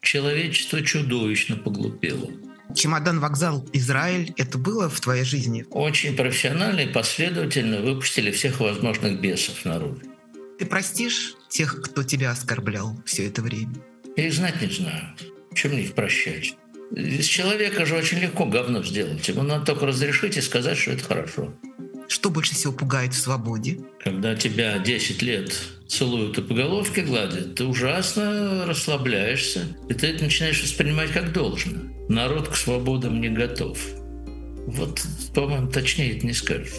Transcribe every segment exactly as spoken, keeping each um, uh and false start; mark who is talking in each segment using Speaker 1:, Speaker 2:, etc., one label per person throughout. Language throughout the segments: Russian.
Speaker 1: Человечество чудовищно поглупело.
Speaker 2: Чемодан-вокзал «Израиль» — это было в твоей жизни?
Speaker 1: Очень профессионально и последовательно выпустили всех возможных бесов наружу.
Speaker 2: Ты простишь тех, кто тебя оскорблял все это время?
Speaker 1: Я их знать не знаю. Чем мне их прощать? Из человека же очень легко говно сделать. Ему надо только разрешить и сказать, что это хорошо.
Speaker 2: Что больше всего пугает в свободе?
Speaker 1: Когда тебя десять лет целуют и по головке гладят, ты ужасно расслабляешься, и ты это начинаешь воспринимать как должное. Народ к свободам не готов. Вот, по-моему, точнее это не скажешь.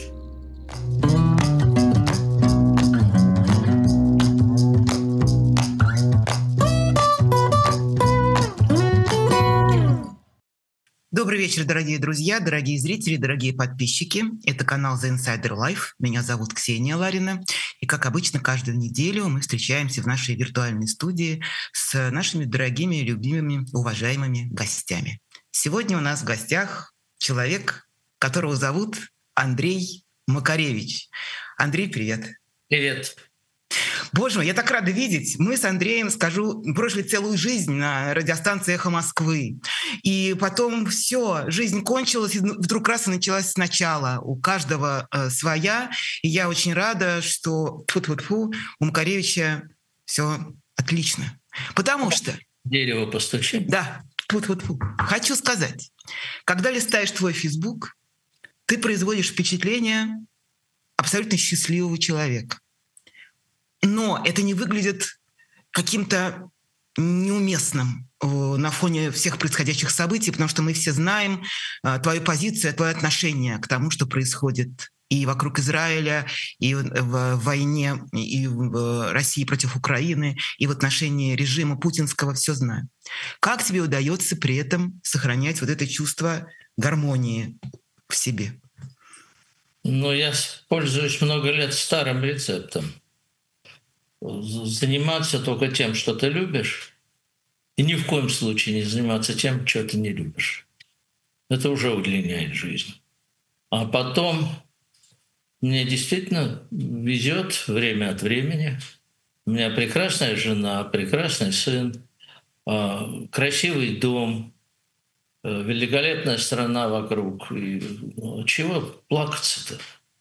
Speaker 2: Добрый вечер, дорогие друзья, дорогие зрители, дорогие подписчики. Это канал The Insider Life. Меня зовут Ксения Ларина. И, как обычно, каждую неделю мы встречаемся в нашей виртуальной студии с нашими дорогими, любимыми, уважаемыми гостями. Сегодня у нас в гостях человек, которого зовут Андрей Макаревич. Андрей, привет.
Speaker 1: Привет.
Speaker 2: Боже мой, я так рада видеть. Мы с Андреем, скажу, прожили целую жизнь на радиостанции «Эхо Москвы». И потом все, жизнь кончилась, и вдруг раз и началась сначала. У каждого э, своя. И я очень рада, что тьфу-тьфу-тьфу, у Макаревича все отлично. Потому что...
Speaker 1: Дерево постучим.
Speaker 2: Да, тьфу-тьфу-тьфу. Хочу сказать, когда листаешь твой Facebook, ты производишь впечатление абсолютно счастливого человека. Но это не выглядит каким-то неуместным на фоне всех происходящих событий, потому что мы все знаем твою позицию, твое отношение к тому, что происходит и вокруг Израиля, и в войне, и в России против Украины, и в отношении режима путинского, все знаю. Как тебе удается при этом сохранять вот это чувство гармонии в себе?
Speaker 1: Ну, я пользуюсь много лет старым рецептом. Заниматься только тем, что ты любишь, и ни в коем случае не заниматься тем, что ты не любишь. Это уже удлиняет жизнь. А потом мне действительно везет время от времени. У меня прекрасная жена, прекрасный сын, красивый дом, великолепная страна вокруг. И чего плакаться-то?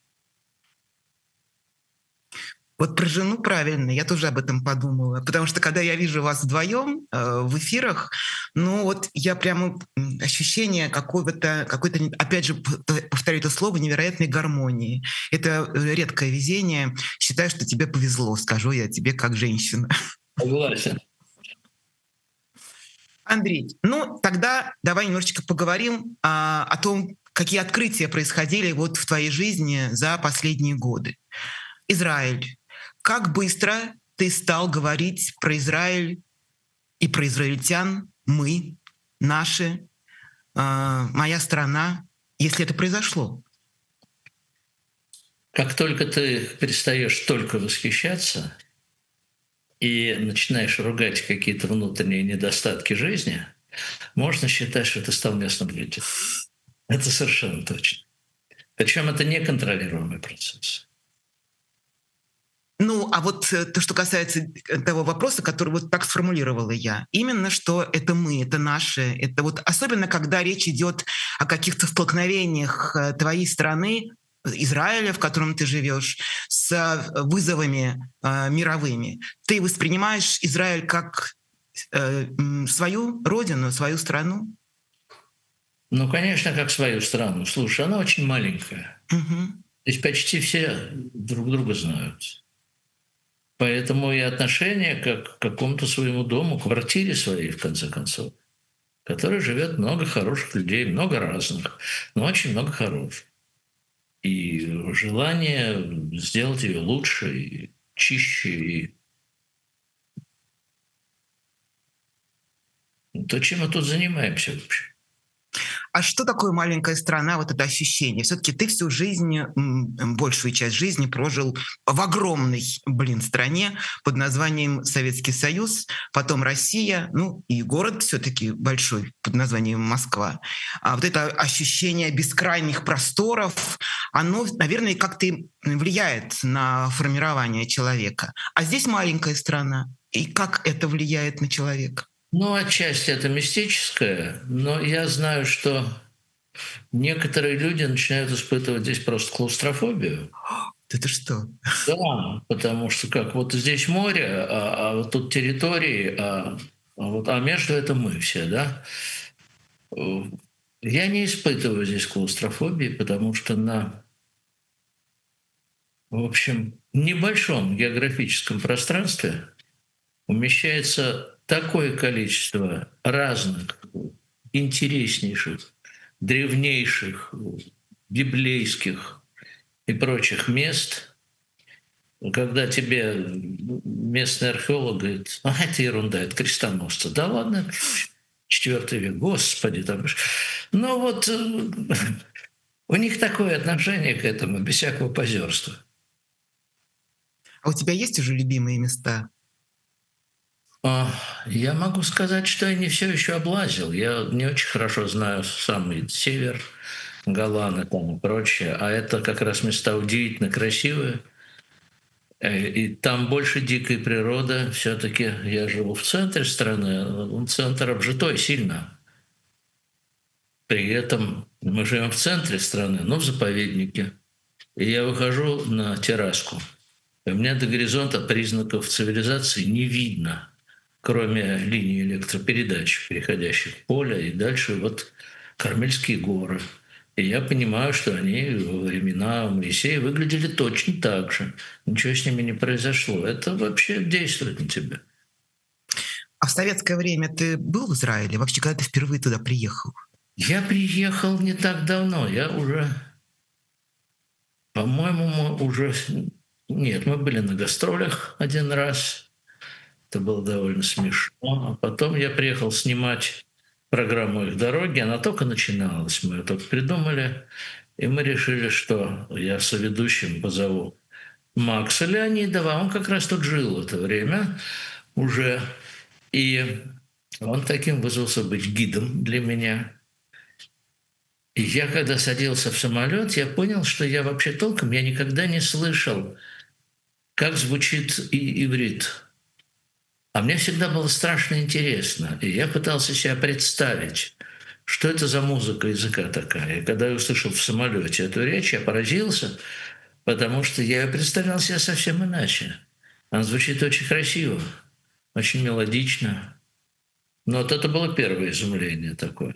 Speaker 2: Вот про жену правильно, я тоже об этом подумала. Потому что когда я вижу вас вдвоем э, в эфирах, ну вот я прямо ощущение какого-то, какой-то, опять же, повторю это слово, невероятной гармонии. Это редкое везение. Считаю, что тебе повезло, скажу я тебе как женщина.
Speaker 1: Согласен.
Speaker 2: Андрей, ну тогда давай немножечко поговорим а, о том, какие открытия происходили вот в твоей жизни за последние годы. Израиль. Как быстро ты стал говорить про Израиль и про израильтян, мы, наши, э, моя страна, если это произошло?
Speaker 1: Как только ты перестаешь только восхищаться и начинаешь ругать какие-то внутренние недостатки жизни, можно считать, что ты стал местным жителем. Это совершенно точно. Причем это неконтролируемый процесс.
Speaker 2: Ну, а вот то, что касается того вопроса, который вот так сформулировала я, именно что это мы, это наши, это вот особенно когда речь идет о каких-то столкновениях твоей страны, Израиля, в котором ты живешь, с вызовами э, мировыми. Ты воспринимаешь Израиль как э, свою родину, свою страну?
Speaker 1: Ну, конечно, как свою страну. Слушай, она очень маленькая.
Speaker 2: Угу.
Speaker 1: Здесь почти все друг друга знают. Поэтому и отношение как к какому-то своему дому, квартире своей, в конце концов, в которой живет много хороших людей, много разных, но очень много хороших. И желание сделать ее лучше, и чище, и то, чем мы тут занимаемся вообще.
Speaker 2: А что такое маленькая страна, вот это ощущение? Все-таки ты всю жизнь, большую часть жизни прожил в огромной, блин, стране под названием Советский Союз, потом Россия, ну и город все-таки большой под названием Москва. А вот это ощущение бескрайних просторов, оно, наверное, как-то влияет на формирование человека. А здесь маленькая страна. И как это влияет на человека?
Speaker 1: Ну, отчасти это мистическое, но я знаю, что некоторые люди начинают испытывать здесь просто клаустрофобию.
Speaker 2: Это что?
Speaker 1: Да, потому что как вот здесь море, а, а вот тут территории, а, а вот, а между это мы все, да. Э, Я не испытываю здесь клаустрофобии, потому что на, в общем, небольшом географическом пространстве умещается такое количество разных, интереснейших, древнейших, библейских и прочих мест, когда тебе местный археолог говорит: а это ерунда, это крестоносцы. Да ладно, четвертый век, господи. Там. Ну вот э, у них такое отношение к этому, без всякого позерства.
Speaker 2: А у тебя есть уже любимые места?
Speaker 1: А, Я могу сказать, что я не все еще облазил. Я не очень хорошо знаю самый север, Голланд там и прочее. А это как раз места удивительно красивые. Э, И там больше дикой природы. Все-таки я живу в центре страны. Центр обжитой сильно. При этом мы живем в центре страны, но в заповеднике. И я выхожу на терраску. И у меня до горизонта признаков цивилизации не видно, кроме линии электропередач, переходящих в поле, и дальше вот Кармельские горы. И я понимаю, что они во времена Моисея выглядели точно так же. Ничего с ними не произошло. Это вообще действует на тебя.
Speaker 2: А в советское время ты был в Израиле? Вообще, когда ты впервые туда приехал?
Speaker 1: Я приехал не так давно. Я уже, по-моему, мы уже... Нет, мы были на гастролях один раз. Это было довольно смешно. А потом я приехал снимать программу «Их дороги». Она только начиналась. Мы ее только придумали. И мы решили, что я соведущим позову Макса Леонидова. Он как раз тут жил в это время уже. И он таким вызвался быть гидом для меня. И я, когда садился в самолет, я понял, что я вообще толком, я никогда не слышал, как звучит и иврит. А мне всегда было страшно интересно. И я пытался себя представить, что это за музыка языка такая. И когда я услышал в самолете эту речь, я поразился, потому что я ее представлял себе совсем иначе. Она звучит очень красиво, очень мелодично. Но вот это было первое изумление такое.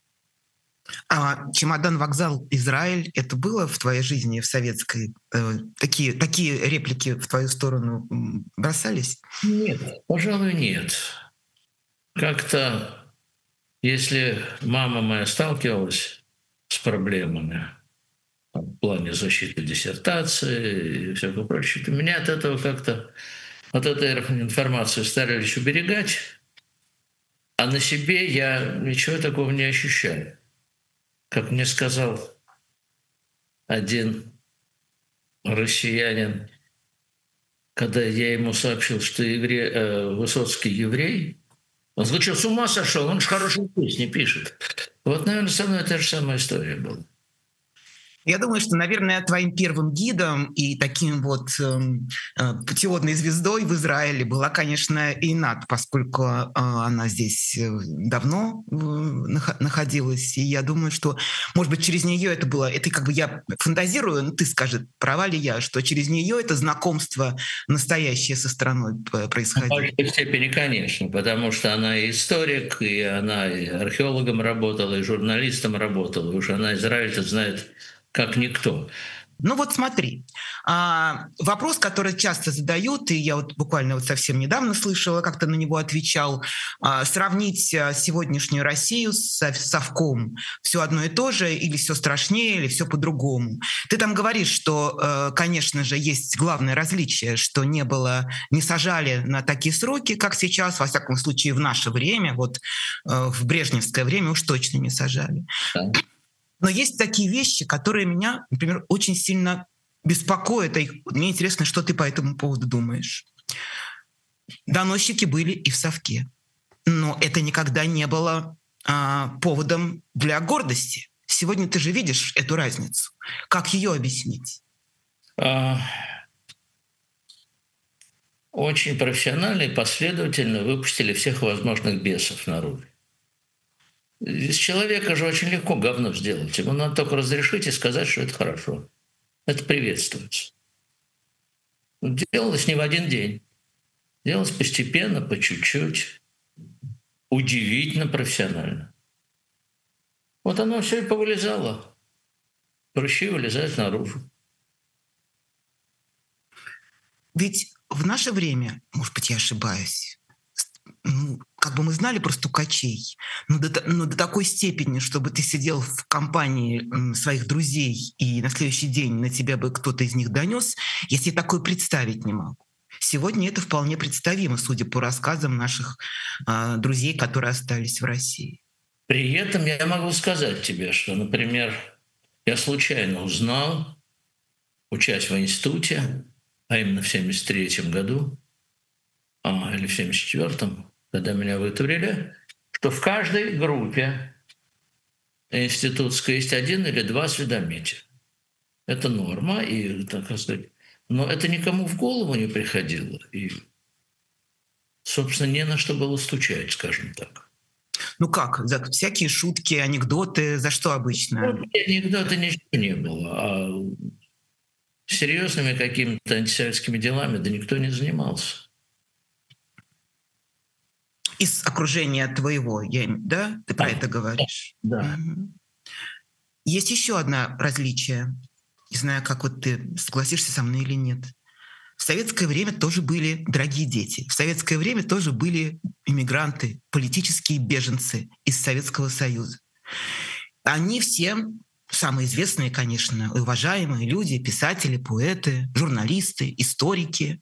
Speaker 2: А чемодан, вокзал, Израиль, это было в твоей жизни, в советской? Э, такие, такие реплики в твою сторону бросались?
Speaker 1: Нет, пожалуй, нет. Как-то, если мама моя сталкивалась с проблемами в плане защиты диссертации и всякого прочего, то меня от этого как-то, от этой информации старались уберегать, а на себе я ничего такого не ощущаю. Как мне сказал один россиянин, когда я ему сообщил, что евре... э, Высоцкий еврей, он сказал: что, с ума сошел? Он же хорошие песни пишет. Вот, наверное, со мной та же самая история была.
Speaker 2: Я думаю, что, наверное, твоим первым гидом и таким вот э, э, путеводной звездой в Израиле была, конечно, Эйнат, поскольку э, она здесь давно э, находилась. И я думаю, что, может быть, через нее это было... Это как бы я фантазирую, ну ты скажи, права ли я, что через нее это знакомство настоящее со страной происходило.
Speaker 1: В большей степени, конечно, потому что она и историк, и она и археологом работала, и журналистом работала. Уж она Израиль-то знает как никто.
Speaker 2: Ну вот смотри, а, вопрос, который часто задают, и я вот буквально вот совсем недавно слышала, как-то на него отвечал, а, сравнить сегодняшнюю Россию с совком, все одно и то же, или все страшнее, или все по-другому. Ты там говоришь, что, конечно же, есть главное различие, что не было, не сажали на такие сроки, как сейчас, во всяком случае в наше время, вот в брежневское время уж точно не сажали.
Speaker 1: Да.
Speaker 2: Но есть такие вещи, которые меня, например, очень сильно беспокоят. Мне интересно, что ты по этому поводу думаешь. Доносчики были и в совке. Но это никогда не было а, поводом для гордости. Сегодня ты же видишь эту разницу. Как ее объяснить?
Speaker 1: А... очень профессионально и последовательно выпустили всех возможных бесов наружу. Из человека же очень легко говно сделать. Ему надо только разрешить и сказать, что это хорошо. Это приветствуется. Делалось не в один день. Делалось постепенно, по чуть-чуть. Удивительно профессионально. Вот оно все и повылезало. Прыщи вылезают наружу.
Speaker 2: Ведь в наше время, может быть, я ошибаюсь, ну, как бы мы знали про стукачей, но до, но до такой степени, чтобы ты сидел в компании м, своих друзей, и на следующий день на тебя бы кто-то из них донес, я себе такое представить не могу. Сегодня это вполне представимо, судя по рассказам наших э, друзей, которые остались в России.
Speaker 1: При этом я могу сказать тебе, что, например, я случайно узнал, учась в институте, а именно в семьдесят третьем году, а, или в семьдесят четвёртом, когда меня вытурили, что в каждой группе институтской есть один или два осведомителя. Это норма, и, так сказать, но это никому в голову не приходило. И, собственно, не на что было стучать, скажем так.
Speaker 2: Ну как, за всякие шутки, анекдоты, за что обычно?
Speaker 1: Ну, анекдоты ничего не было, а серьезными какими-то антисоветскими делами да никто не занимался.
Speaker 2: Из окружения твоего, я, да? Ты про
Speaker 1: А,
Speaker 2: это говоришь?
Speaker 1: да.
Speaker 2: Угу. Есть еще одно различие. Не знаю, как вот ты согласишься со мной или нет. В советское время тоже были дорогие дети. В советское время тоже были иммигранты, политические беженцы из Советского Союза. Они все самые известные, конечно, и уважаемые люди, писатели, поэты, журналисты, историки.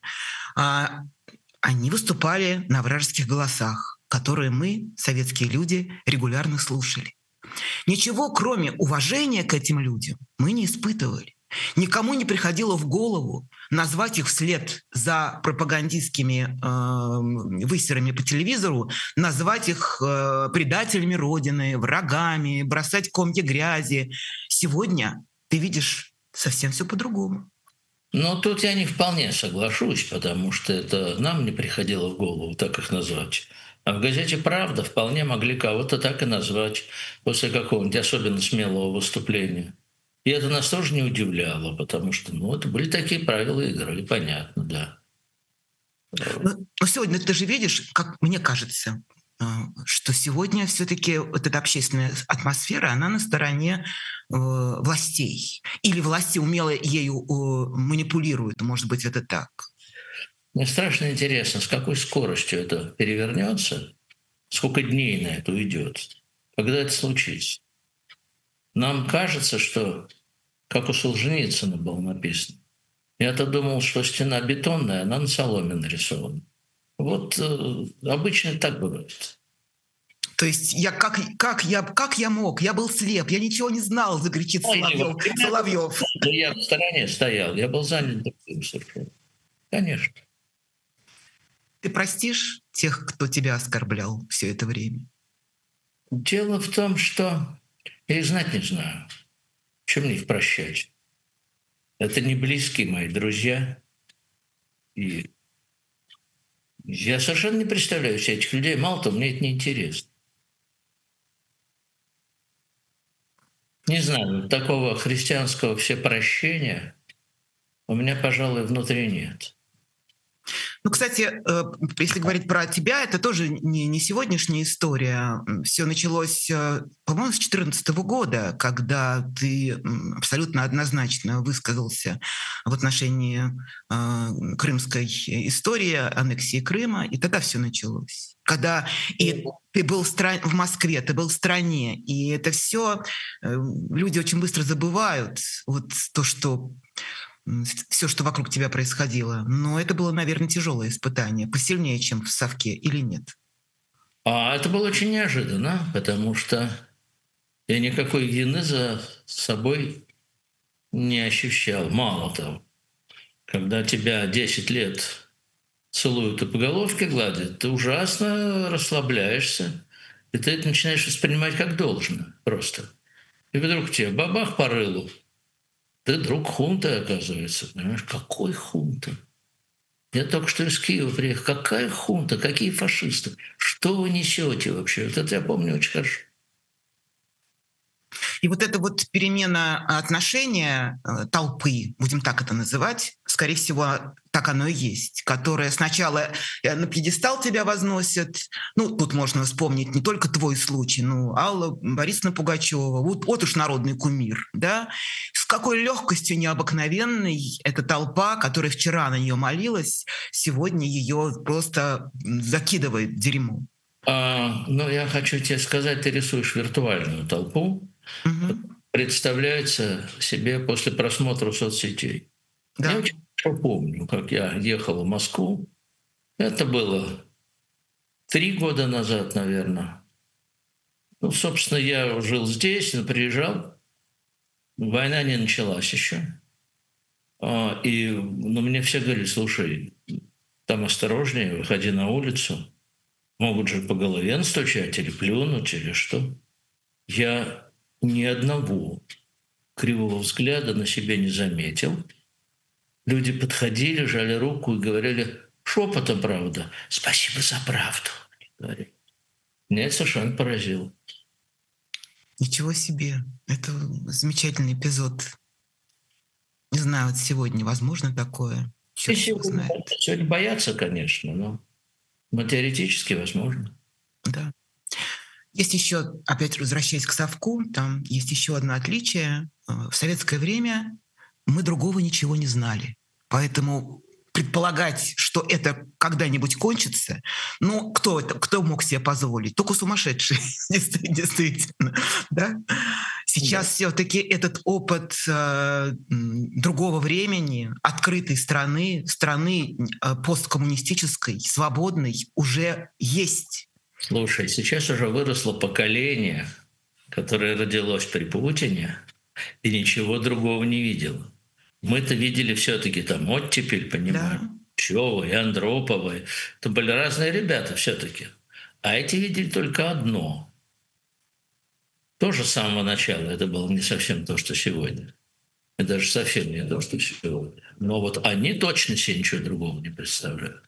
Speaker 2: Они выступали на вражеских голосах, которые мы, советские люди, регулярно слушали. Ничего, кроме уважения к этим людям, мы не испытывали. Никому не приходило в голову назвать их вслед за пропагандистскими э, высерами по телевизору, назвать их э, предателями Родины, врагами, бросать комья грязи. Сегодня ты видишь совсем все по-другому.
Speaker 1: Но тут я не вполне соглашусь, потому что это нам не приходило в голову так их назвать. А в газете «Правда» вполне могли кого-то так и назвать после какого-нибудь особенно смелого выступления. И это нас тоже не удивляло, потому что ну, это были такие правила игры, понятно, да.
Speaker 2: Но, но сегодня ты же видишь, как мне кажется, что сегодня все-таки вот эта общественная атмосфера, она на стороне э, властей. Или власти умело ею э, манипулируют, может быть, это так.
Speaker 1: Мне страшно интересно, с какой скоростью это перевернется, сколько дней на это уйдет, когда это случится. Нам кажется, что, как у Солженицына было написано, я-то думал, что стена бетонная, она на соломе нарисована. Вот э, обычно так бывает.
Speaker 2: То есть я как, как, я, как я мог? Я был слеп, я ничего не знал, закричит Соловьев. Соловьев.
Speaker 1: Я в стороне стоял, я был занят другим совершенно. Конечно.
Speaker 2: Ты простишь тех, кто тебя оскорблял все это время?
Speaker 1: Дело в том, что я их знать не знаю. Чем мне их прощать? Это не близкие мои друзья. И я совершенно не представляю себе этих людей. Мало того, мне это неинтересно. Не знаю, такого христианского всепрощения у меня, пожалуй, внутри нет.
Speaker 2: Ну, кстати, если говорить про тебя, это тоже не, не сегодняшняя история. Все началось, по-моему, с две тысячи четырнадцатого года, когда ты абсолютно однозначно высказался в отношении э, крымской истории, аннексии Крыма, и тогда все началось. Когда и ты был в, стране, в Москве, ты был в стране, и это все э, люди очень быстро забывают. Вот то, что все, что вокруг тебя происходило. Но это было, наверное, тяжелое испытание, посильнее, чем в совке, или нет?
Speaker 1: А это было очень неожиданно, потому что я никакой вины за собой не ощущал. Мало того, когда тебя десять лет целуют и по головке гладят, ты ужасно расслабляешься, и ты это начинаешь воспринимать как должное просто. И вдруг тебе бабах по рылу. Ты друг хунты, оказывается. Понимаешь, какой хунты? Я только что из Киева приехал. Какая хунта, какие фашисты? Что вы несете вообще? Вот это я помню очень хорошо.
Speaker 2: И вот эта вот перемена отношения э, толпы, будем так это называть, скорее всего, так оно и есть, которая сначала э, на пьедестал тебя возносят. Ну, тут можно вспомнить не только твой случай, ну, Алла Борисовна Пугачева, вот, вот уж народный кумир, да? С какой легкостью необыкновенной эта толпа, которая вчера на нее молилась, сегодня ее просто закидывает дерьмом.
Speaker 1: А, ну, я хочу тебе сказать, ты рисуешь виртуальную толпу,
Speaker 2: Угу.
Speaker 1: представляется себе после просмотра соцсетей.
Speaker 2: Да.
Speaker 1: Я очень хорошо помню, как я ехал в Москву. Это было три года назад, наверное. Ну, собственно, я жил здесь, но приезжал. Война не началась еще. А, и ну, мне все говорили, слушай, там осторожнее, выходи на улицу. Могут же по голове настучать или плюнуть, или что. Я ни одного кривого взгляда на себе не заметил. Люди подходили, жали руку и говорили шепотом, правда, «Спасибо за правду», они говорили. Меня это совершенно поразило.
Speaker 2: Ничего себе. Это замечательный эпизод. Не знаю, вот сегодня возможно такое.
Speaker 1: И
Speaker 2: Черт его
Speaker 1: сегодня,
Speaker 2: знает.
Speaker 1: сегодня боятся, конечно, но, но теоретически возможно.
Speaker 2: Да. Есть еще, опять возвращаясь к совку, там есть еще одно отличие. В советское время мы другого ничего не знали. Поэтому предполагать, что это когда-нибудь кончится, ну, кто это, кто мог себе позволить? Только сумасшедшие, действительно. Да? Сейчас да. Все-таки этот опыт э, другого времени, открытой страны, страны э, посткоммунистической, свободной, уже есть.
Speaker 1: Слушай, сейчас уже выросло поколение, которое родилось при Путине и ничего другого не видело. Мы-то видели все-таки там оттепель, понимаешь,
Speaker 2: Да.
Speaker 1: Пчёлы и Андроповы. Это были разные ребята все-таки. А эти видели только одно. Тоже с самого начала это было не совсем то, что сегодня. И даже совсем не то, что сегодня. Но вот они точно себе ничего другого не представляют.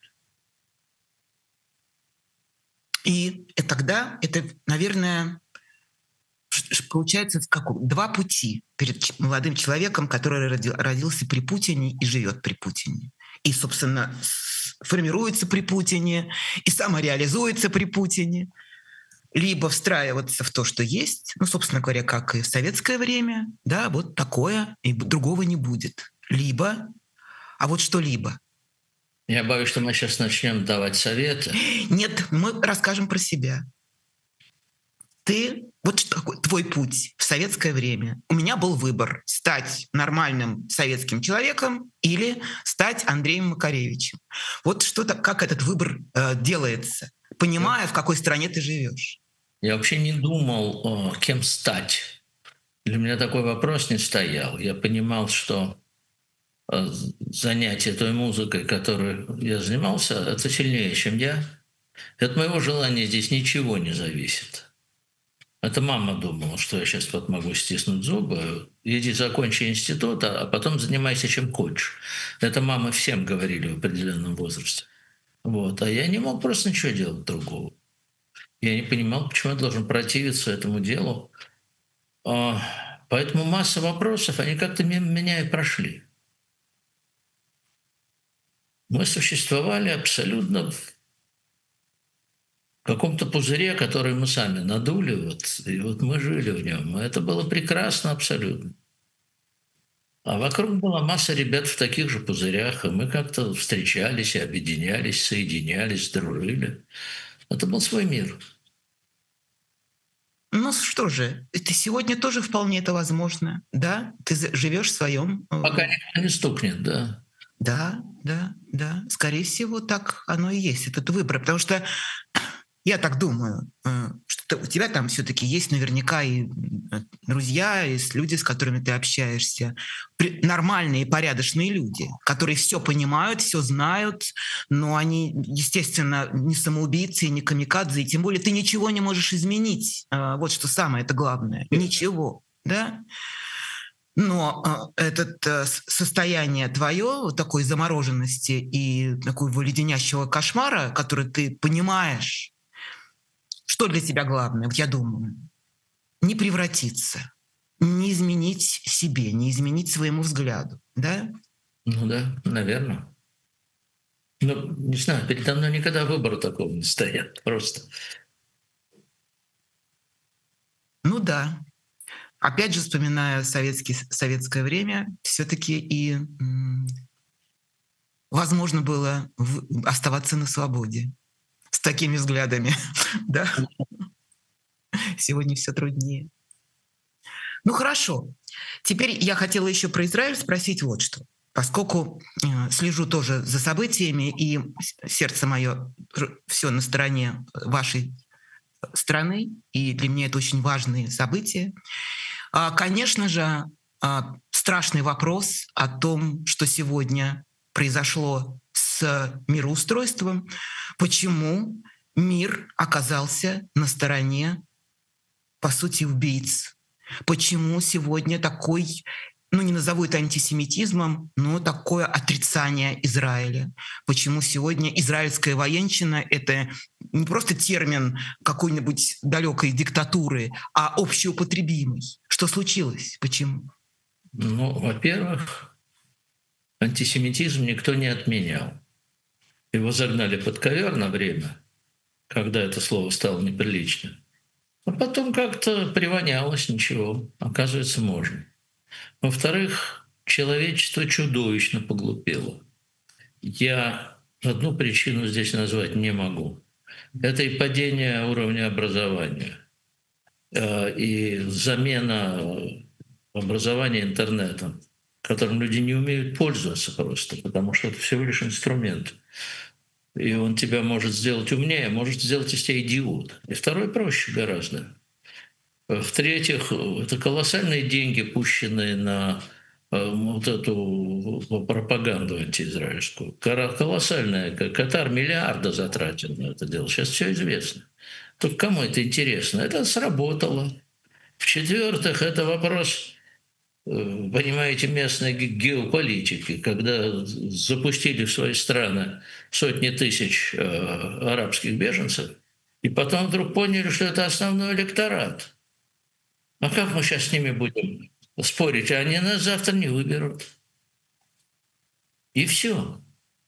Speaker 2: И тогда это, наверное, получается как, два пути перед молодым человеком, который родился при Путине и живет при Путине. И, собственно, формируется при Путине, и самореализуется при Путине. Либо встраиваться в то, что есть, ну, собственно говоря, как и в советское время, да, вот такое, и другого не будет. Либо, а вот что-либо.
Speaker 1: Я боюсь, что мы сейчас начнем давать советы.
Speaker 2: Нет, мы расскажем про себя. Ты, вот что такое твой путь в советское время. У меня был выбор: стать нормальным советским человеком или стать Андреем Макаревичем. Вот что-то, как этот выбор э, делается, понимая, в какой стране ты живешь.
Speaker 1: Я вообще не думал, кем стать. Для меня такой вопрос не стоял. Я понимал, что занятие той музыкой, которой я занимался, это сильнее, чем я. От моего желания здесь ничего не зависит. Это мама думала, что я сейчас вот могу стиснуть зубы. Иди закончи институт, а потом занимайся чем хочешь. Это мамы всем говорили в определенном возрасте. Вот. А я не мог просто ничего делать другого. Я не понимал, почему я должен противиться этому делу. Поэтому масса вопросов, они как-то мимо меня и прошли. Мы существовали абсолютно в каком-то пузыре, который мы сами надули, вот, и вот мы жили в нем. И это было прекрасно абсолютно. А вокруг была масса ребят в таких же пузырях, и мы как-то встречались, и объединялись, соединялись, дружили. Это был свой мир.
Speaker 2: Ну что же, это сегодня тоже вполне это возможно, да? Ты живешь в своем.
Speaker 1: Пока никто не стукнет, да.
Speaker 2: Да, да, да. Скорее всего, так оно и есть, этот выбор. Потому что я так думаю, что у тебя там все-таки есть наверняка и друзья, и люди, с которыми ты общаешься, нормальные, порядочные люди, которые все понимают, все знают, но они, естественно, не самоубийцы, не камикадзе, и тем более ты ничего не можешь изменить. Вот что самое это главное. Ничего, да? Но э, это состояние твое, вот такой замороженности и такого леденящего кошмара, который ты понимаешь, что для тебя главное, вот я думаю, не превратиться, не изменить себе, не изменить своему взгляду, да?
Speaker 1: Ну да, наверное. Ну, не знаю, передо мной никогда выбора такого не стоят, просто.
Speaker 2: Ну да. Опять же, вспоминая советский, советское время, все-таки и м, возможно было в, оставаться на свободе с такими взглядами, да? Сегодня все труднее. Ну хорошо. Теперь я хотела еще про Израиль спросить вот что. Поскольку э, слежу тоже за событиями, и сердце мое все на стороне вашей страны, и для меня это очень важные события. А, конечно же, а, страшный вопрос о том, что сегодня произошло с мироустройством, почему мир оказался на стороне, по сути, убийц. Почему сегодня такой, ну не назову это антисемитизмом, но такое отрицание Израиля? Почему сегодня израильская военщина — это не просто термин какой-нибудь далекой диктатуры, а общеупотребимый? Что случилось? Почему?
Speaker 1: Ну, во-первых, антисемитизм никто не отменял. Его загнали под ковер на время, когда это слово стало неприличным. А потом как-то привонялось, ничего, оказывается, можно. Во-вторых, человечество чудовищно поглупело. Я одну причину здесь назвать не могу. Это и падение уровня образования, и замена образования интернетом, которым люди не умеют пользоваться просто, потому что это всего лишь инструмент. И он тебя может сделать умнее, может сделать из тебя идиота. И второй проще гораздо. В-третьих, это колоссальные деньги, пущенные на вот эту пропаганду антиизраильскую. Колоссальная. Катар миллиарда затратил на это дело. Сейчас все известно. Только кому это интересно? Это сработало. В-четвертых, это вопрос, понимаете, местной геополитики, когда запустили в свои страны сотни тысяч арабских беженцев, и потом вдруг поняли, что это основной электорат. А как мы сейчас с ними будем спорить? Они нас завтра не выберут. И все.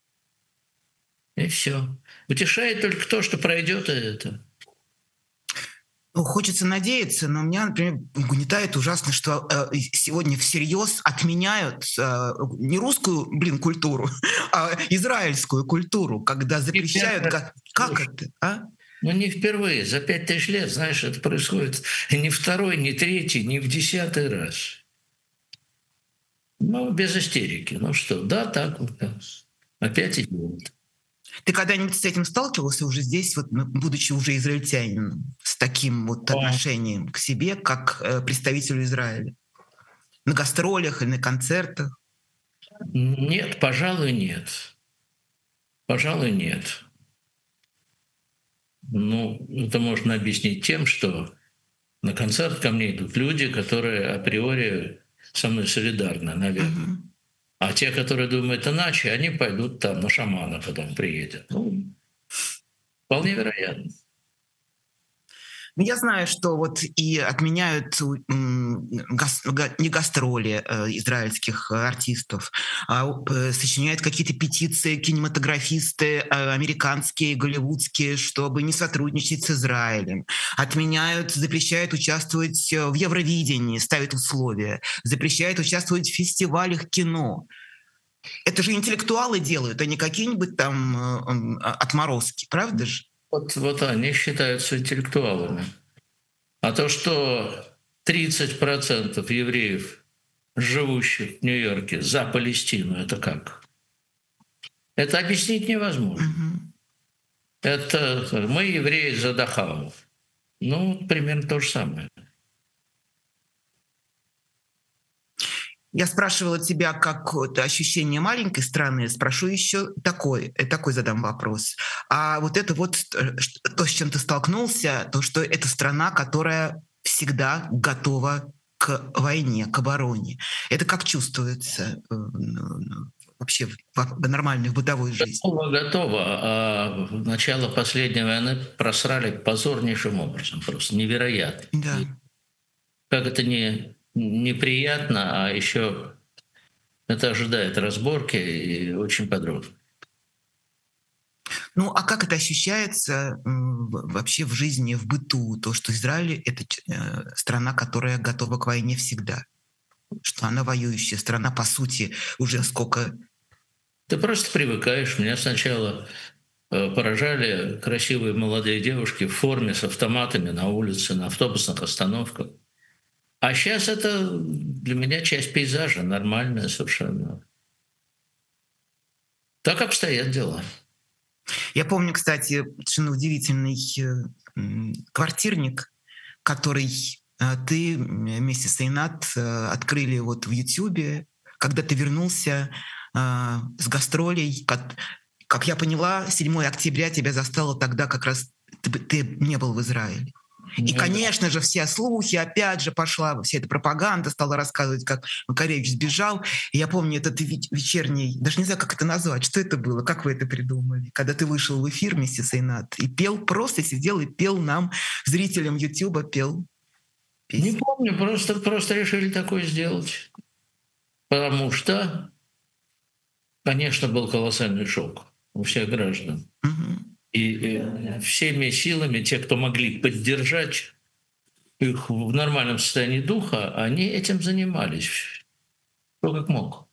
Speaker 1: И все. Утешает только то, что пройдет это.
Speaker 2: Ну, хочется надеяться, но меня, например, угнетает ужасно, что э, сегодня всерьез отменяют э, не русскую, блин, культуру, а израильскую культуру, когда запрещают... Как, как это, а?
Speaker 1: Ну, не впервые. За пять тысяч лет, знаешь, это происходит ни второй, ни третий, ни в десятый раз. Ну, без истерики. Ну что, да, так вот. Да. Опять идет.
Speaker 2: Ты когда-нибудь с этим сталкивался уже здесь, вот, будучи уже израильтянином, с таким вот
Speaker 1: А.
Speaker 2: отношением к себе, как э, представителю Израиля? На гастролях или на концертах?
Speaker 1: Нет, пожалуй, нет. Пожалуй, нет. Ну, это можно объяснить тем, что на концерт ко мне идут люди, которые априори со мной солидарны, наверное. Uh-huh. А те, которые думают иначе, они пойдут там на шамана, потом приедет. Ну, вполне вероятно.
Speaker 2: Я знаю, что вот и отменяют не гастроли израильских артистов, а сочиняют какие-то петиции кинематографисты американские, голливудские, чтобы не сотрудничать с Израилем. Отменяют, запрещают участвовать в Евровидении, ставят условия, запрещают участвовать в фестивалях кино. Это же интеллектуалы делают, а не какие-нибудь там отморозки, правда же?
Speaker 1: Вот, вот они считаются интеллектуалами. А то, что тридцать процентов евреев, живущих в Нью-Йорке, за Палестину, это как? Это объяснить невозможно. Mm-hmm. Это мы евреи за Дахау. Ну, примерно то же самое.
Speaker 2: Я спрашивала тебя, как ощущение маленькой страны, спрошу еще такой, такой задам вопрос. А вот это вот то, с чем ты столкнулся, то, что это страна, которая всегда готова к войне, к обороне. Это как чувствуется э, вообще в, в нормальной в бытовой жизни?
Speaker 1: Готово, готово. А начало последней войны просрали позорнейшим образом, просто невероятно.
Speaker 2: Да.
Speaker 1: И как это не неприятно, а еще это ожидает разборки и очень подробно.
Speaker 2: Ну, а как это ощущается вообще в жизни, в быту, то, что Израиль — это э, страна, которая готова к войне всегда, что она воюющая страна, по сути, уже сколько...
Speaker 1: Ты просто привыкаешь. Меня сначала э, поражали красивые молодые девушки в форме с автоматами на улице, на автобусных остановках. А сейчас это для меня часть пейзажа, нормальная совершенно. Так обстоят дела.
Speaker 2: Я помню, кстати, совершенно удивительный э, квартирник, который э, ты вместе с Айнат э, открыли вот в Ютьюбе, когда ты вернулся э, с гастролей. Как, как я поняла, седьмого октября тебя застало тогда, как раз ты, ты не был в Израиле. И, конечно же, все слухи, опять же, пошла вся эта пропаганда, стала рассказывать, как Макаревич сбежал. И я помню этот вечерний, даже не знаю, как это назвать, что это было, как вы это придумали, когда ты вышел в эфир вместе с Айнат и пел, просто сидел и пел нам, зрителям Ютуба, пел песню.
Speaker 1: Не помню, просто, просто решили такое сделать. Потому что, конечно, был колоссальный шок у всех граждан.
Speaker 2: Угу.
Speaker 1: И всеми силами те, кто могли поддержать их в нормальном состоянии духа, они этим занимались. Кто как мог.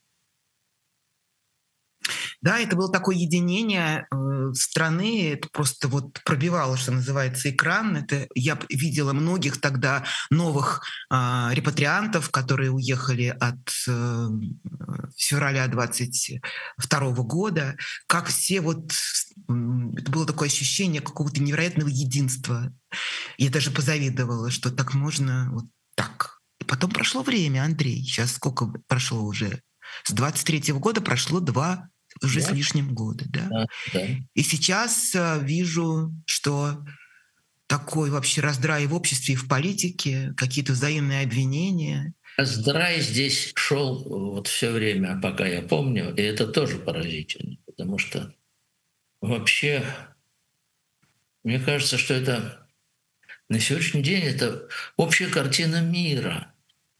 Speaker 2: Да, это было такое единение э, страны, это просто вот пробивало, что называется, экран. Это я видела многих тогда новых э, репатриантов, которые уехали от э, февраля двадцать второго года, как все вот... Это было такое ощущение какого-то невероятного единства. Я даже позавидовала, что так можно вот так. И потом прошло время, Андрей. Сейчас сколько прошло уже? С двадцать третьего года прошло два уже да? с лишним года, да?
Speaker 1: Да, да.
Speaker 2: И сейчас э, вижу, что такой вообще раздрай в обществе и в политике, какие-то взаимные обвинения.
Speaker 1: Раздрай здесь шел вот все время, пока я помню, и это тоже поразительно, потому что вообще, мне кажется, что это на сегодняшний день это общая картина мира.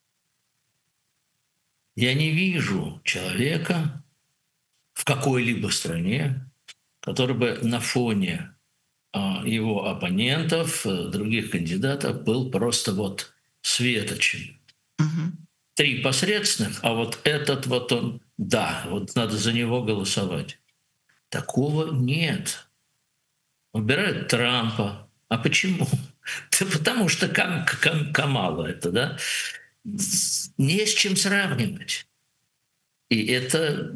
Speaker 1: Я не вижу человека в какой-либо стране, который бы на фоне а, его оппонентов, других кандидатов, был просто вот светочем.
Speaker 2: Угу.
Speaker 1: Три посредственных, а вот этот вот он, да, вот надо за него голосовать. Такого нет. Убирают Трампа. А почему? Да потому что кам, кам, Камала это, да? Не с чем сравнивать. И это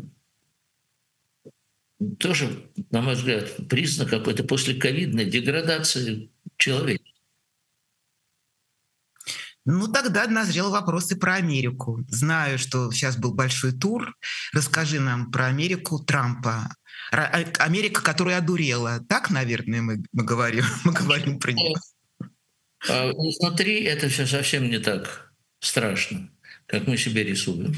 Speaker 1: тоже, на мой взгляд, признак какой-то послековидной деградации человека.
Speaker 2: Ну, тогда назрел вопрос и про Америку. Знаю, что сейчас был большой тур. Расскажи нам про Америку Трампа. Америка, которая одурела. Так, наверное, мы, мы говорим, мы говорим про нее.
Speaker 1: А изнутри это все совсем не так страшно, как мы себе рисуем.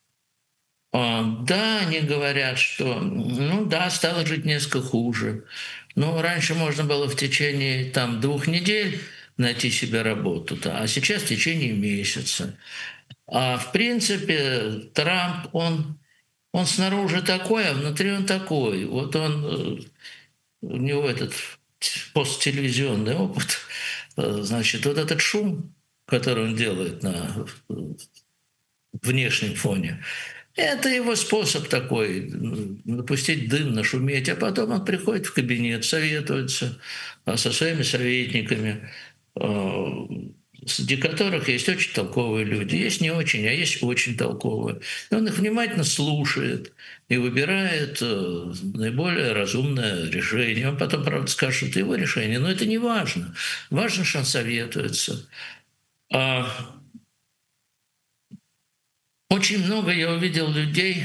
Speaker 1: Да, они говорят, что, ну да, стало жить несколько хуже. Но раньше можно было в течение там, двух недель найти себе работу, да, а сейчас в течение месяца. А в принципе Трамп, он, он снаружи такой, а внутри он такой. Вот он, у него этот посттелевизионный опыт, значит, вот этот шум, который он делает на внешнем фоне, это его способ такой, напустить дым, нашуметь, а потом он приходит в кабинет, советуется со своими советниками, среди которых есть очень толковые люди, есть не очень, а есть очень толковые. И он их внимательно слушает и выбирает наиболее разумное решение. Он потом, правда, скажет, что это его решение, но это не важно. Важно, что он советуется. Очень много я увидел людей,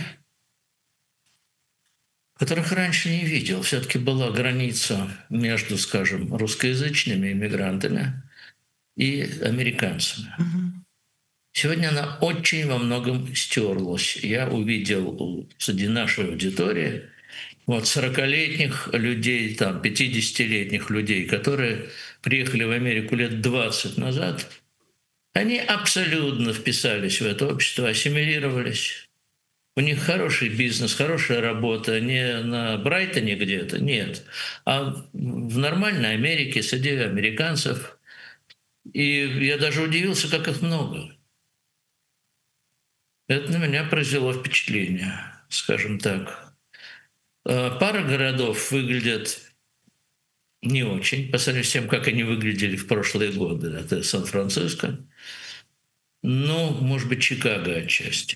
Speaker 1: которых раньше не видел. Все-таки была граница между, скажем, русскоязычными иммигрантами и американцами.
Speaker 2: Mm-hmm.
Speaker 1: Сегодня она очень во многом стерлась. Я увидел среди нашей аудитории вот сорокалетних людей, там, пятидесятилетних людей, которые приехали в Америку лет двадцать назад, они абсолютно вписались в это общество, ассимилировались. У них хороший бизнес, хорошая работа, не на Брайтоне где-то, нет, а в нормальной Америке среди американцев. И я даже удивился, как их много. Это на меня произвело впечатление, скажем так. Э, Пара городов выглядят не очень, по сравнению с тем, как они выглядели в прошлые годы. Это Сан-Франциско, ну, может быть, Чикаго отчасти.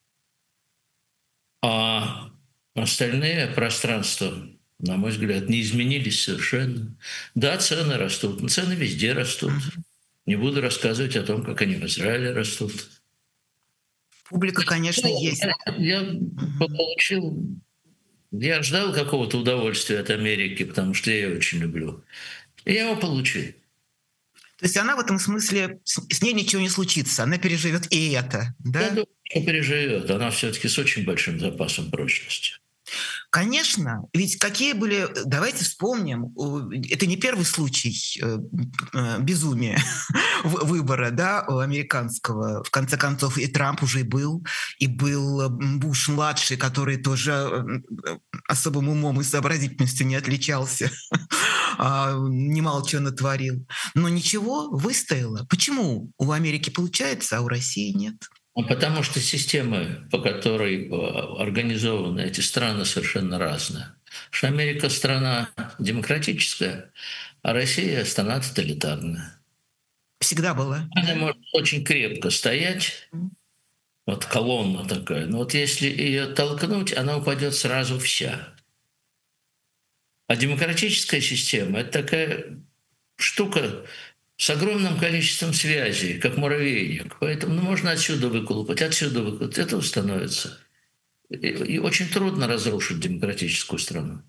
Speaker 1: А остальные пространства, на мой взгляд, не изменились совершенно. Да, цены растут, но цены везде растут. Не буду рассказывать о том, как они в Израиле растут.
Speaker 2: Публика, конечно, есть.
Speaker 1: Я, я получил, я ждал какого-то удовольствия от Америки, потому что я ее очень люблю. И я его получил.
Speaker 2: То есть она в этом смысле, с с ней ничего не случится, она переживет и это,
Speaker 1: Я
Speaker 2: да?
Speaker 1: думаю, что переживет. Она все-таки с очень большим запасом прочности.
Speaker 2: Конечно, ведь какие были, давайте вспомним, у- это не первый случай э, э, безумия вы- выбора, да, у американского. В конце концов, и Трамп уже был, и был м, Буш-младший, который тоже э, особым умом и сообразительностью не отличался, а, немало чего натворил. Но ничего, выстояло. Почему у Америки получается, а у России нет?
Speaker 1: Ну, потому что системы, по которой э, организованы эти страны, совершенно разные. Что Америка страна демократическая, а Россия страна тоталитарная.
Speaker 2: Всегда было,
Speaker 1: Она
Speaker 2: да?
Speaker 1: может очень крепко стоять, вот колонна такая, но вот если ее толкнуть, она упадет сразу вся. А демократическая система — это такая штука с огромным количеством связей, как муравейник. Поэтому ну, можно отсюда выколупать, отсюда выколупать. Этого становится. И, и очень трудно разрушить демократическую страну.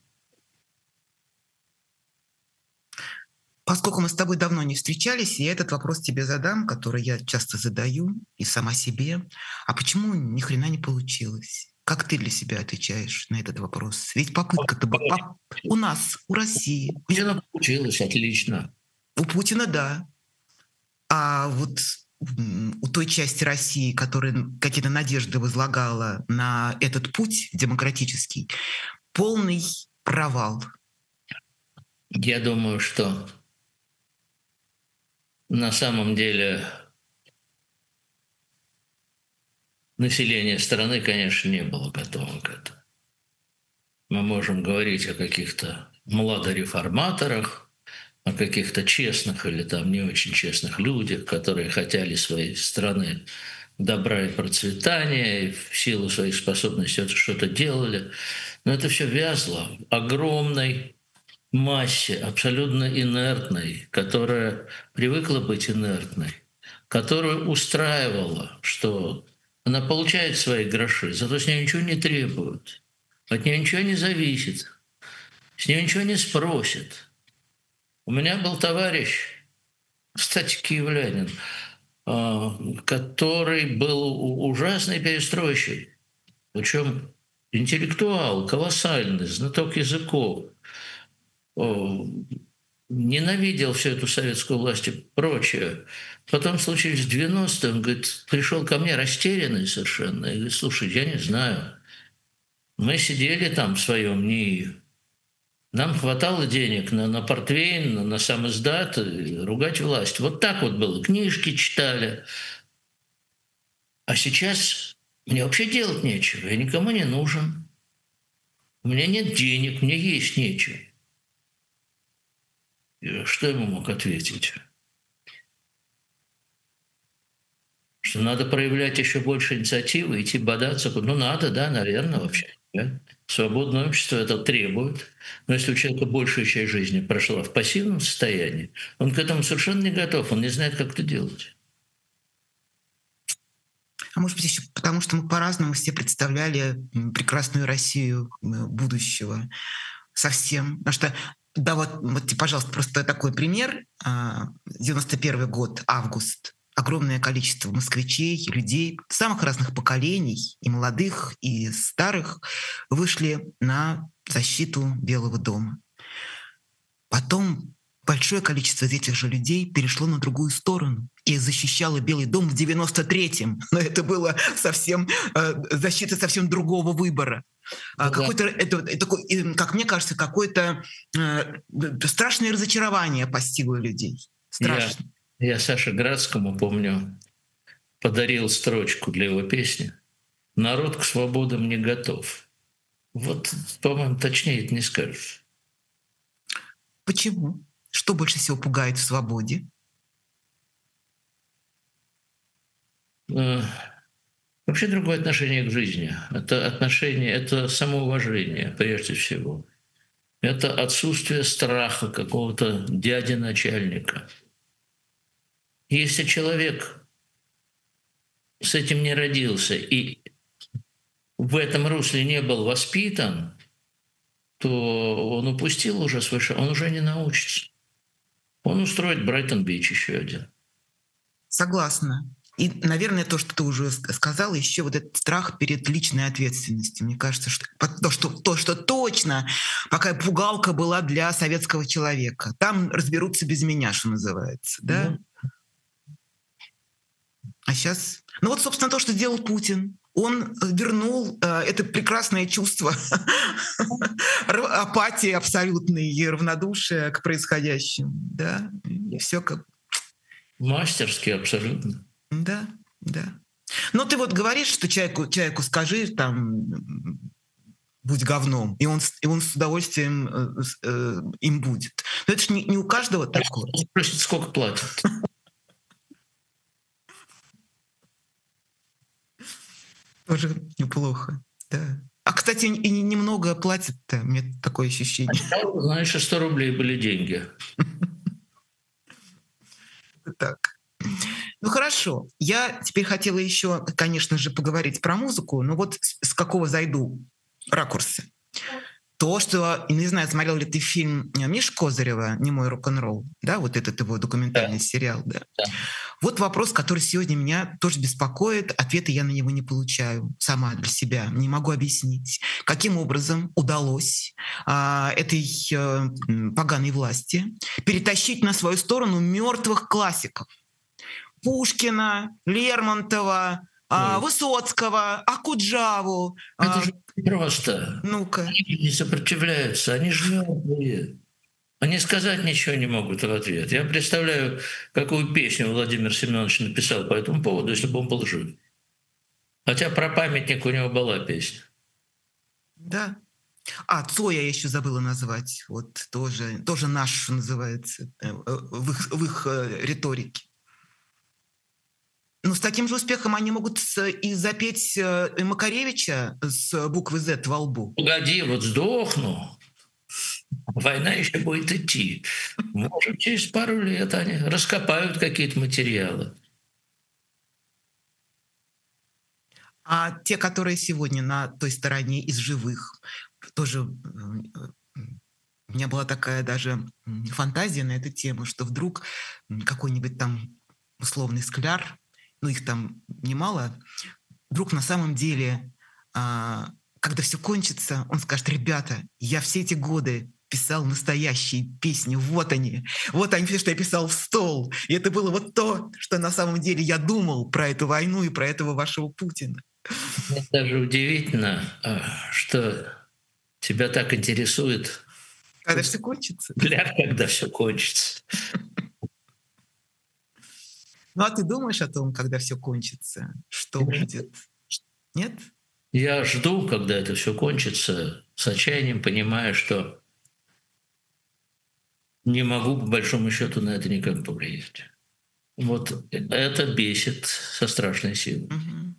Speaker 2: Поскольку мы с тобой давно не встречались, я этот вопрос тебе задам, который я часто задаю и сама себе. А почему ни хрена не получилось? Как ты для себя отвечаешь на этот вопрос? Ведь попытка-то была поп- у нас, у России,
Speaker 1: Путина получилось отлично.
Speaker 2: у Путина, да. А вот м, у той части России, которая какие-то надежды возлагала на этот путь демократический, полный провал.
Speaker 1: Я думаю, что на самом деле население страны, конечно, не было готово к этому. Мы можем говорить о каких-то младореформаторах, о каких-то честных или там не очень честных людях, которые хотели своей страны добра и процветания, и в силу своих способностей что-то делали. Но это все вязло в огромной массе, абсолютно инертной, которая привыкла быть инертной, которую устраивала, что она получает свои гроши, зато с нее ничего не требуют, от нее ничего не зависит, с нее ничего не спросят. У меня был товарищ, кстати, киевлянин, а, который был у- ужасный перестройщик, причем интеллектуал, колоссальный, знаток языков, о, ненавидел всю эту советскую власть и прочее. Потом случились девяностые, он говорит, пришел ко мне растерянный совершенно, и говорит, слушай, я не знаю, мы сидели там в своем НИИ, нам хватало денег на, на портвейн, на, на сам издат, ругать власть. Вот так вот было. Книжки читали. А сейчас мне вообще делать нечего. Я никому не нужен. У меня нет денег, мне есть нечего. И что ему мог ответить? Что надо проявлять еще больше инициативы, идти бодаться. Ну, надо, да, наверное, вообще. Да? Свободное общество это требует. Но если у человека большая часть жизни прошла в пассивном состоянии, он к этому совершенно не готов, он не знает, как это делать.
Speaker 2: А может быть, еще потому, что мы по-разному все представляли м, прекрасную Россию м, будущего. Совсем. Потому что, да, вот, вот, пожалуйста, просто такой пример. А, девяносто первый год, август. огромное количество москвичей, людей самых разных поколений, и молодых, и старых, вышли на защиту Белого дома. Потом большое количество из этих же людей перешло на другую сторону и защищало Белый дом в девяносто третьем. Но это было совсем э, защита совсем другого выбора. А,
Speaker 1: Да.
Speaker 2: какое-то, это, это, такое, э, как мне кажется, какое-то э, страшное разочарование постигло людей. Страшно.
Speaker 1: Я, я Саше Градскому, помню, подарил строчку для его песни «Народ к свободам не готов». Вот, по-моему, точнее это не скажешь.
Speaker 2: Почему? Что больше всего пугает в свободе?
Speaker 1: Э, Вообще другое отношение к жизни. Это отношение, это самоуважение прежде всего. Это отсутствие страха какого-то дяди-начальника. Если человек с этим не родился и в этом русле не был воспитан, то он упустил уже свой шанс, он уже не научится. Он устроит Брайтон-Бич еще один.
Speaker 2: Согласна. И, наверное, то, что ты уже сказала, еще вот этот страх перед личной ответственностью. Мне кажется, что то, что, то, что точно, пока пугалка была для советского человека. Там разберутся без меня, что называется. Да? Mm. А сейчас... Ну вот, собственно, то, что сделал Путин. Он вернул э, это прекрасное чувство апатии абсолютной и равнодушия к происходящему. Да? И все как...
Speaker 1: Мастерски абсолютно.
Speaker 2: Да, да. Но ты вот говоришь, что человеку, человеку скажи, там, будь говном, и он, и он с удовольствием э, э, им будет. Но это же не, не у каждого такое.
Speaker 1: Спросит, сколько платят.
Speaker 2: Тоже неплохо, да. А, кстати, и немного платят-то, у меня такое ощущение.
Speaker 1: А, знаешь, сто рублей были деньги.
Speaker 2: Так. Ну хорошо, я теперь хотела еще, конечно же, поговорить про музыку, но вот с, с какого зайду ракурса. То, что, не знаю, смотрел ли ты фильм Миши Козырева «Немой рок-н-ролл», да, вот этот его документальный да. сериал, да. да. Вот вопрос, который сегодня меня тоже беспокоит, ответа я на него не получаю сама для себя, не могу объяснить, каким образом удалось а, этой а, поганой власти перетащить на свою сторону мертвых классиков. Пушкина, Лермонтова, а, Высоцкого, Акуджаву.
Speaker 1: Это
Speaker 2: а,
Speaker 1: же просто.
Speaker 2: Ну-ка.
Speaker 1: Они не сопротивляются, они же мертвые. Они сказать ничего не могут в ответ. Я представляю, какую песню Владимир Семенович написал по этому поводу, если бы он был жив. Хотя про памятник у него была песня.
Speaker 2: Да. А, Цоя я еще забыла назвать. Вот тоже, тоже наш, что называется, в их, в их риторике. Но с таким же успехом они могут и запеть Макаревича с буквы «З» во лбу.
Speaker 1: Погоди, вот сдохну. Война еще будет идти. Может, через пару лет они раскопают какие-то материалы.
Speaker 2: А те, которые сегодня на той стороне из живых, тоже у меня была такая даже фантазия на эту тему, что вдруг какой-нибудь там условный Скляр, ну их там немало, вдруг на самом деле, когда все кончится, он скажет: ребята, я все эти годы писал настоящие песни, вот они, вот они, все, что я писал в стол. И это было вот то, что на самом деле я думал про эту войну и про этого вашего Путина.
Speaker 1: Мне даже удивительно, что тебя так интересует.
Speaker 2: Когда все кончится.
Speaker 1: Бля, когда все кончится.
Speaker 2: Ну, а ты думаешь о том, когда все кончится? Что будет? Нет?
Speaker 1: Я жду, когда это все кончится, с отчаянием понимая, что не могу, по большому счету, на это никак повлиять. Вот это бесит со страшной силой.
Speaker 2: Угу.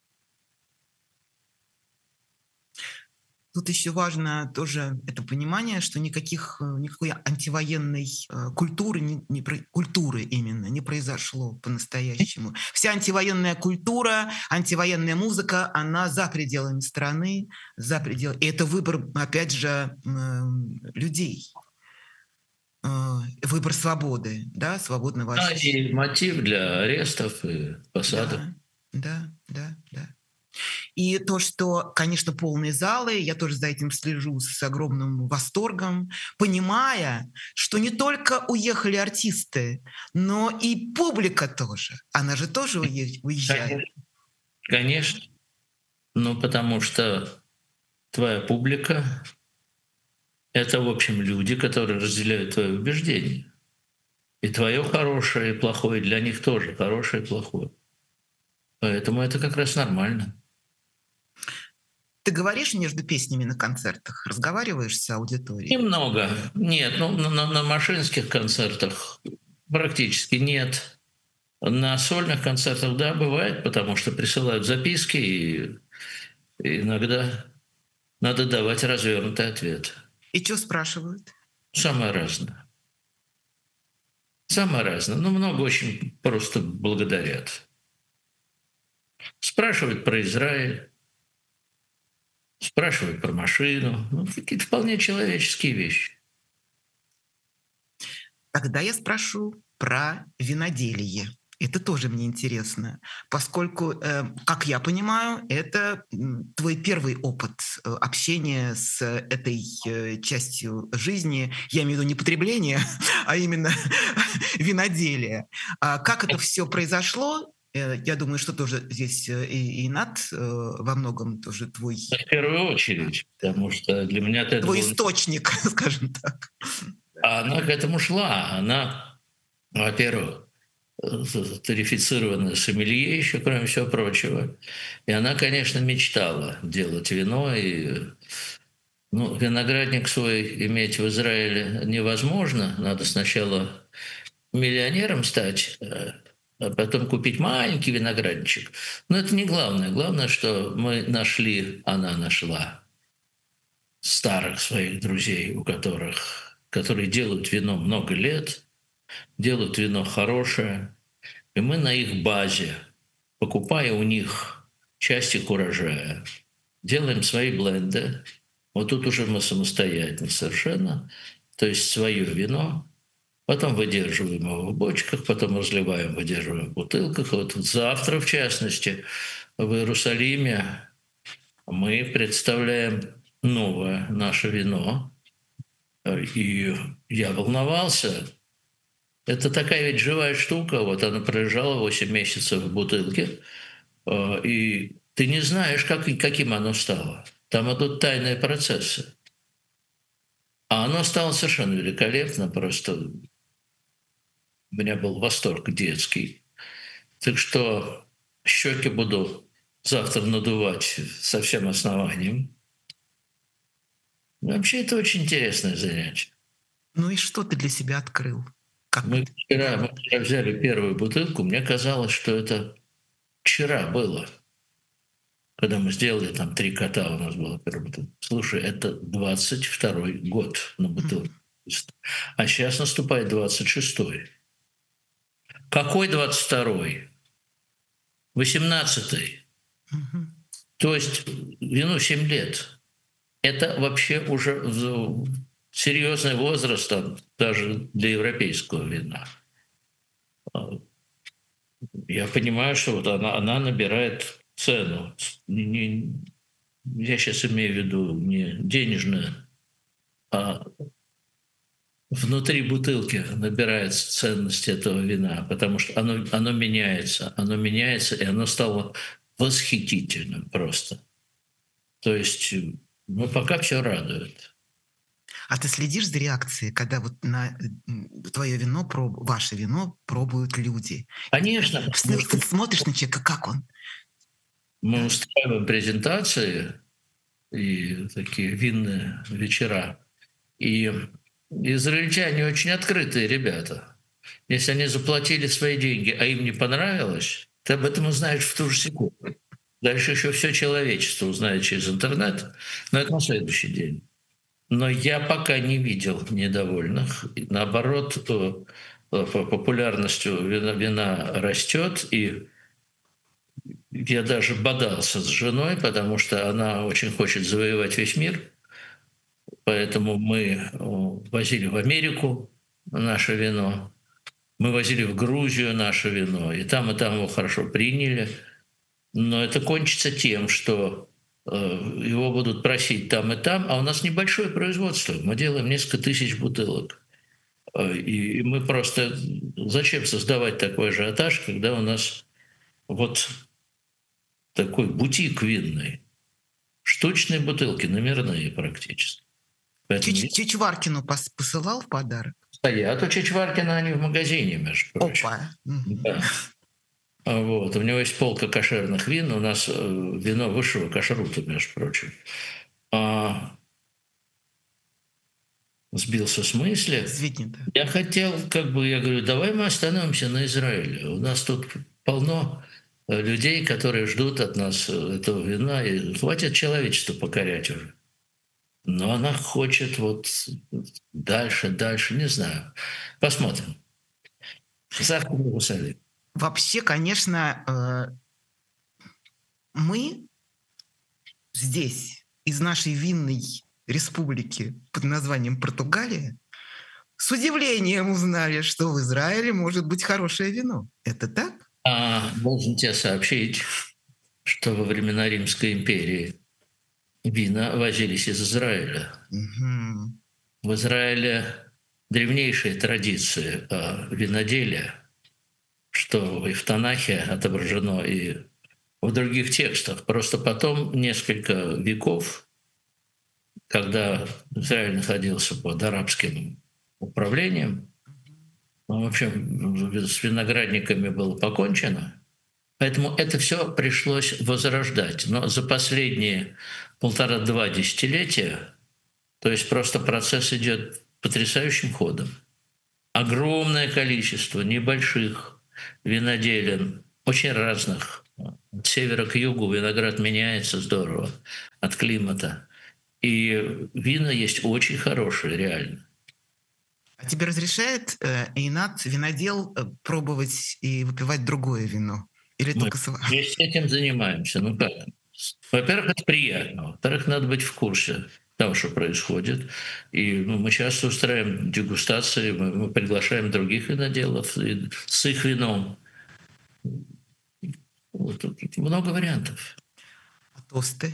Speaker 2: Тут еще важно тоже это понимание, что никаких, никакой антивоенной культуры, не, не, культуры именно не произошло по-настоящему. Вся антивоенная культура, антивоенная музыка, она за пределами страны, за пределами. И это выбор, опять же, людей. выбор свободы, да, свободного
Speaker 1: Да,
Speaker 2: ощущения.
Speaker 1: и мотив для арестов и посадок.
Speaker 2: Да, да, да, да. И то, что, конечно, полные залы, я тоже за этим слежу с огромным восторгом, понимая, что не только уехали артисты, но и публика тоже. Она же тоже уе- уезжает.
Speaker 1: Конечно, конечно. Ну, потому что твоя публика — это, в общем, люди, которые разделяют твои убеждения. И твое хорошее и плохое для них тоже хорошее и плохое. Поэтому это как раз нормально.
Speaker 2: Ты говоришь между песнями на концертах, разговариваешь с аудиторией?
Speaker 1: Немного. Нет, ну, на, на- на машинских концертах практически нет. На сольных концертах, да, бывает, потому что присылают записки, и, и иногда надо давать развернутый ответ.
Speaker 2: И что спрашивают?
Speaker 1: Самое разное. Самое разное. Ну, много очень просто благодарят. Спрашивают про Израиль, спрашивают про машину. Ну, какие-то вполне человеческие вещи.
Speaker 2: Тогда я спрошу про виноделие. Это тоже мне интересно, поскольку, э, как я понимаю, это м, твой первый опыт э, общения с этой э, частью жизни. Я имею в виду не потребление, а именно виноделие. А как это все произошло? Э, Я думаю, что тоже здесь э, и, и Над э, во многом тоже твой,
Speaker 1: В первую очередь, потому что для меня это
Speaker 2: твой
Speaker 1: было.
Speaker 2: источник, скажем так.
Speaker 1: А она к этому шла. Она, во-первых, тарифицированная сомелье еще, кроме всего прочего. И она, конечно, мечтала делать вино. И, ну, виноградник свой иметь в Израиле невозможно. Надо сначала миллионером стать, э, а потом купить маленький виноградничек. Но это не главное. Главное, что мы нашли, она нашла старых своих друзей, у которых, которые делают вино много лет, делают вино хорошее, и мы на их базе, покупая у них части урожая, делаем свои бленды. Вот тут уже мы самостоятельны совершенно, то есть свое вино, потом выдерживаем его в бочках, потом разливаем, выдерживаем в бутылках. Вот завтра, в частности, в Иерусалиме мы представляем новое наше вино. И я волновался. Это такая ведь живая штука. Вот она пролежала восемь месяцев в бутылке, э, и ты не знаешь, как, каким оно стало. Там идут тайные процессы. А оно стало совершенно великолепно. Просто у меня был восторг детский. Так что щеки буду завтра надувать со всем основанием. Вообще это очень интересное занятие.
Speaker 2: Ну и что ты для себя открыл? Как
Speaker 1: Мы вчера,
Speaker 2: да,
Speaker 1: мы
Speaker 2: вот.
Speaker 1: вчера взяли первую бутылку, мне казалось, что это вчера было, когда мы сделали там три кота, у нас была первая бутылка. Слушай, это двадцать второй год на бутылке. А сейчас наступает двадцать шестой. Какой двадцать второй? восемнадцатый.
Speaker 2: Мгм.
Speaker 1: То есть вину семь лет. Это вообще уже в- серьезный возраст там, даже для европейского вина. Я понимаю, что вот она, она набирает цену. Не- не- я сейчас имею в виду не денежную, а внутри бутылки набирается ценность этого вина, потому что оно, оно меняется, оно меняется, и оно стало восхитительным просто. То есть, ну, пока все радует.
Speaker 2: А ты следишь за реакцией, когда вот на твое вино, проб... ваше вино пробуют люди? И ты
Speaker 1: Конечно, потому
Speaker 2: см-
Speaker 1: что
Speaker 2: ты смотришь на человека, как он?
Speaker 1: мы
Speaker 2: Да?
Speaker 1: устраиваем презентации и такие винные вечера, и израильтяне очень открытые ребята. Если они заплатили свои деньги, а им не понравилось, ты об этом узнаешь в ту же секунду. Дальше еще все человечество узнает через интернет, но это на следующий день. Но я пока не видел недовольных. Наоборот, э, э, по популярностью вина, вина растет, и я даже бодался с женой, потому что она очень хочет завоевать весь мир. Поэтому мы э, возили в Америку, наше вино. Мы возили в Грузию наше вино, и там, и там его хорошо приняли. Но это кончится тем, что э, его будут просить там и там, а у нас небольшое производство. Мы делаем несколько тысяч бутылок. Э, И мы просто... Зачем создавать такой ажиотаж, когда у нас вот такой бутик винный? Штучные бутылки, номерные практически. Поэтому
Speaker 2: Чич- Чичваркину пос- посылал в подарок?
Speaker 1: стоят у Чичваркина, они в магазине, между прочим.
Speaker 2: Опа. Мгм.
Speaker 1: Да. А Вот. У него есть полка кошерных вин, у нас э, вино высшего кашрута, между прочим. А, сбился с мысли.
Speaker 2: Извини, да.
Speaker 1: Я хотел, как бы, я говорю, давай мы остановимся на Израиле. У нас тут полно э, людей, которые ждут от нас э, этого вина, и хватит человечество покорять уже. Но она хочет вот дальше, дальше, не знаю. Посмотрим. Завтра в Иерусалим.
Speaker 2: Вообще, конечно, э, мы здесь, из нашей винной республики под названием Португалия, с удивлением узнали, что в Израиле может быть хорошее вино. Это так?
Speaker 1: А должен тебе сообщить, что во времена Римской империи вина возились из Израиля.
Speaker 2: Мгм.
Speaker 1: В Израиле древнейшие традиции э, виноделия, что и в Танахе отображено, и в других текстах. Просто потом несколько веков, когда Израиль находился под арабским управлением, ну, в общем, с виноградниками было покончено, поэтому это все пришлось возрождать. Но за последние полтора-два десятилетия, то есть просто процесс идет потрясающим ходом. Огромное количество небольших виноделин, очень разных. От севера к югу виноград меняется здорово от климата. И вина есть очень хорошие, реально.
Speaker 2: А тебе разрешает э, Эйнат, винодел, э, пробовать и выпивать другое вино? Или
Speaker 1: Мы
Speaker 2: только сва-
Speaker 1: весь этим занимаемся. Ну как? Во-первых, это приятно. Во-вторых, надо быть в курсе того, что происходит. И ну, мы часто устраиваем дегустации, мы, мы приглашаем других виноделов и с их вином. Вот, тут, тут много вариантов.
Speaker 2: А тосты?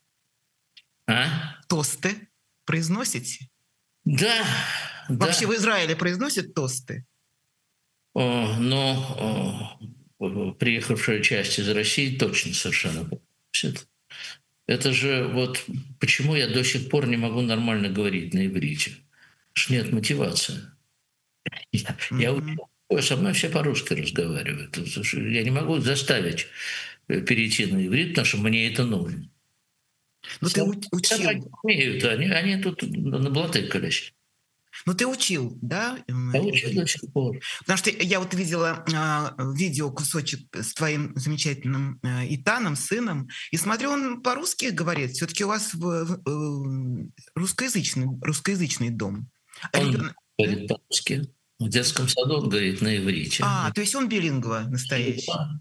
Speaker 1: А?
Speaker 2: Тосты произносите?
Speaker 1: Да,
Speaker 2: Вообще
Speaker 1: да.
Speaker 2: в Израиле произносят тосты?
Speaker 1: О, но о, приехавшая часть из России точно совершенно просит. Это же вот почему я до сих пор не могу нормально говорить на иврите. Потому что нет мотивации. Я, я
Speaker 2: Мгм.
Speaker 1: учил. Ой, со мной все по-русски разговаривают. Я не могу заставить э, перейти на иврит, потому что мне это нужно.
Speaker 2: Ну ты
Speaker 1: Сам-
Speaker 2: у-
Speaker 1: сами
Speaker 2: учил,
Speaker 1: умеют, они, они тут наблатыкались.
Speaker 2: ну ты учил, да? м,
Speaker 1: Я учу
Speaker 2: иврит?
Speaker 1: до сих пор.
Speaker 2: Потому что я вот видела а, видео, кусочек с твоим замечательным а, Итаном, сыном, и смотрю, он по-русски говорит. Все-таки у вас в, в, э, русскоязычный, русскоязычный дом. А
Speaker 1: Он
Speaker 2: ребенок...
Speaker 1: говорит по-русски. В детском саду он говорит на иврите.
Speaker 2: А, то есть он билингва настоящий.
Speaker 1: Да.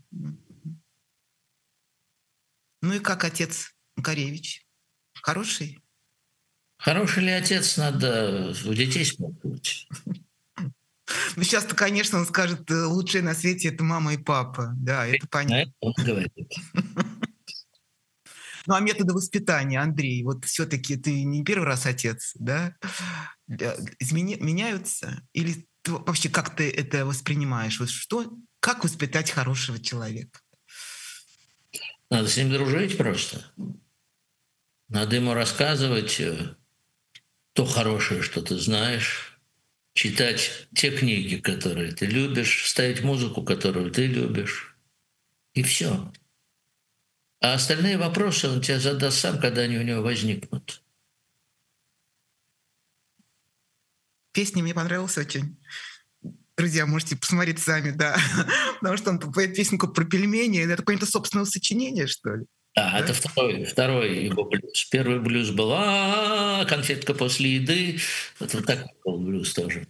Speaker 2: Ну и как отец Макаревич? Хороший?
Speaker 1: Хороший ли отец, надо у детей спрашивать.
Speaker 2: Ну сейчас-то, конечно, он скажет, э, лучшие на свете это мама и папа. Да, это
Speaker 1: На
Speaker 2: понятно.
Speaker 1: это он говорит.
Speaker 2: Ну а методы воспитания, Андрей, вот все-таки ты не первый раз отец, да? Да, измени- меняются? Или ты вообще как ты это воспринимаешь? Вот что, как воспитать хорошего человека?
Speaker 1: Надо с ним дружить просто. Надо ему рассказывать э, то хорошее, что ты знаешь, читать те книги, которые ты любишь, ставить музыку, которую ты любишь. И все. А остальные вопросы он тебе задаст сам, когда они у него возникнут.
Speaker 2: Песня мне понравилась очень. Друзья, можете посмотреть сами, да. Потому что он поет песенку про пельмени. Это какое-то собственное сочинение, что ли?
Speaker 1: Да,
Speaker 2: Да?
Speaker 1: это второй, второй его блюз. Первый блюз был «А, конфетка после еды». Вот вот так был блюз тоже.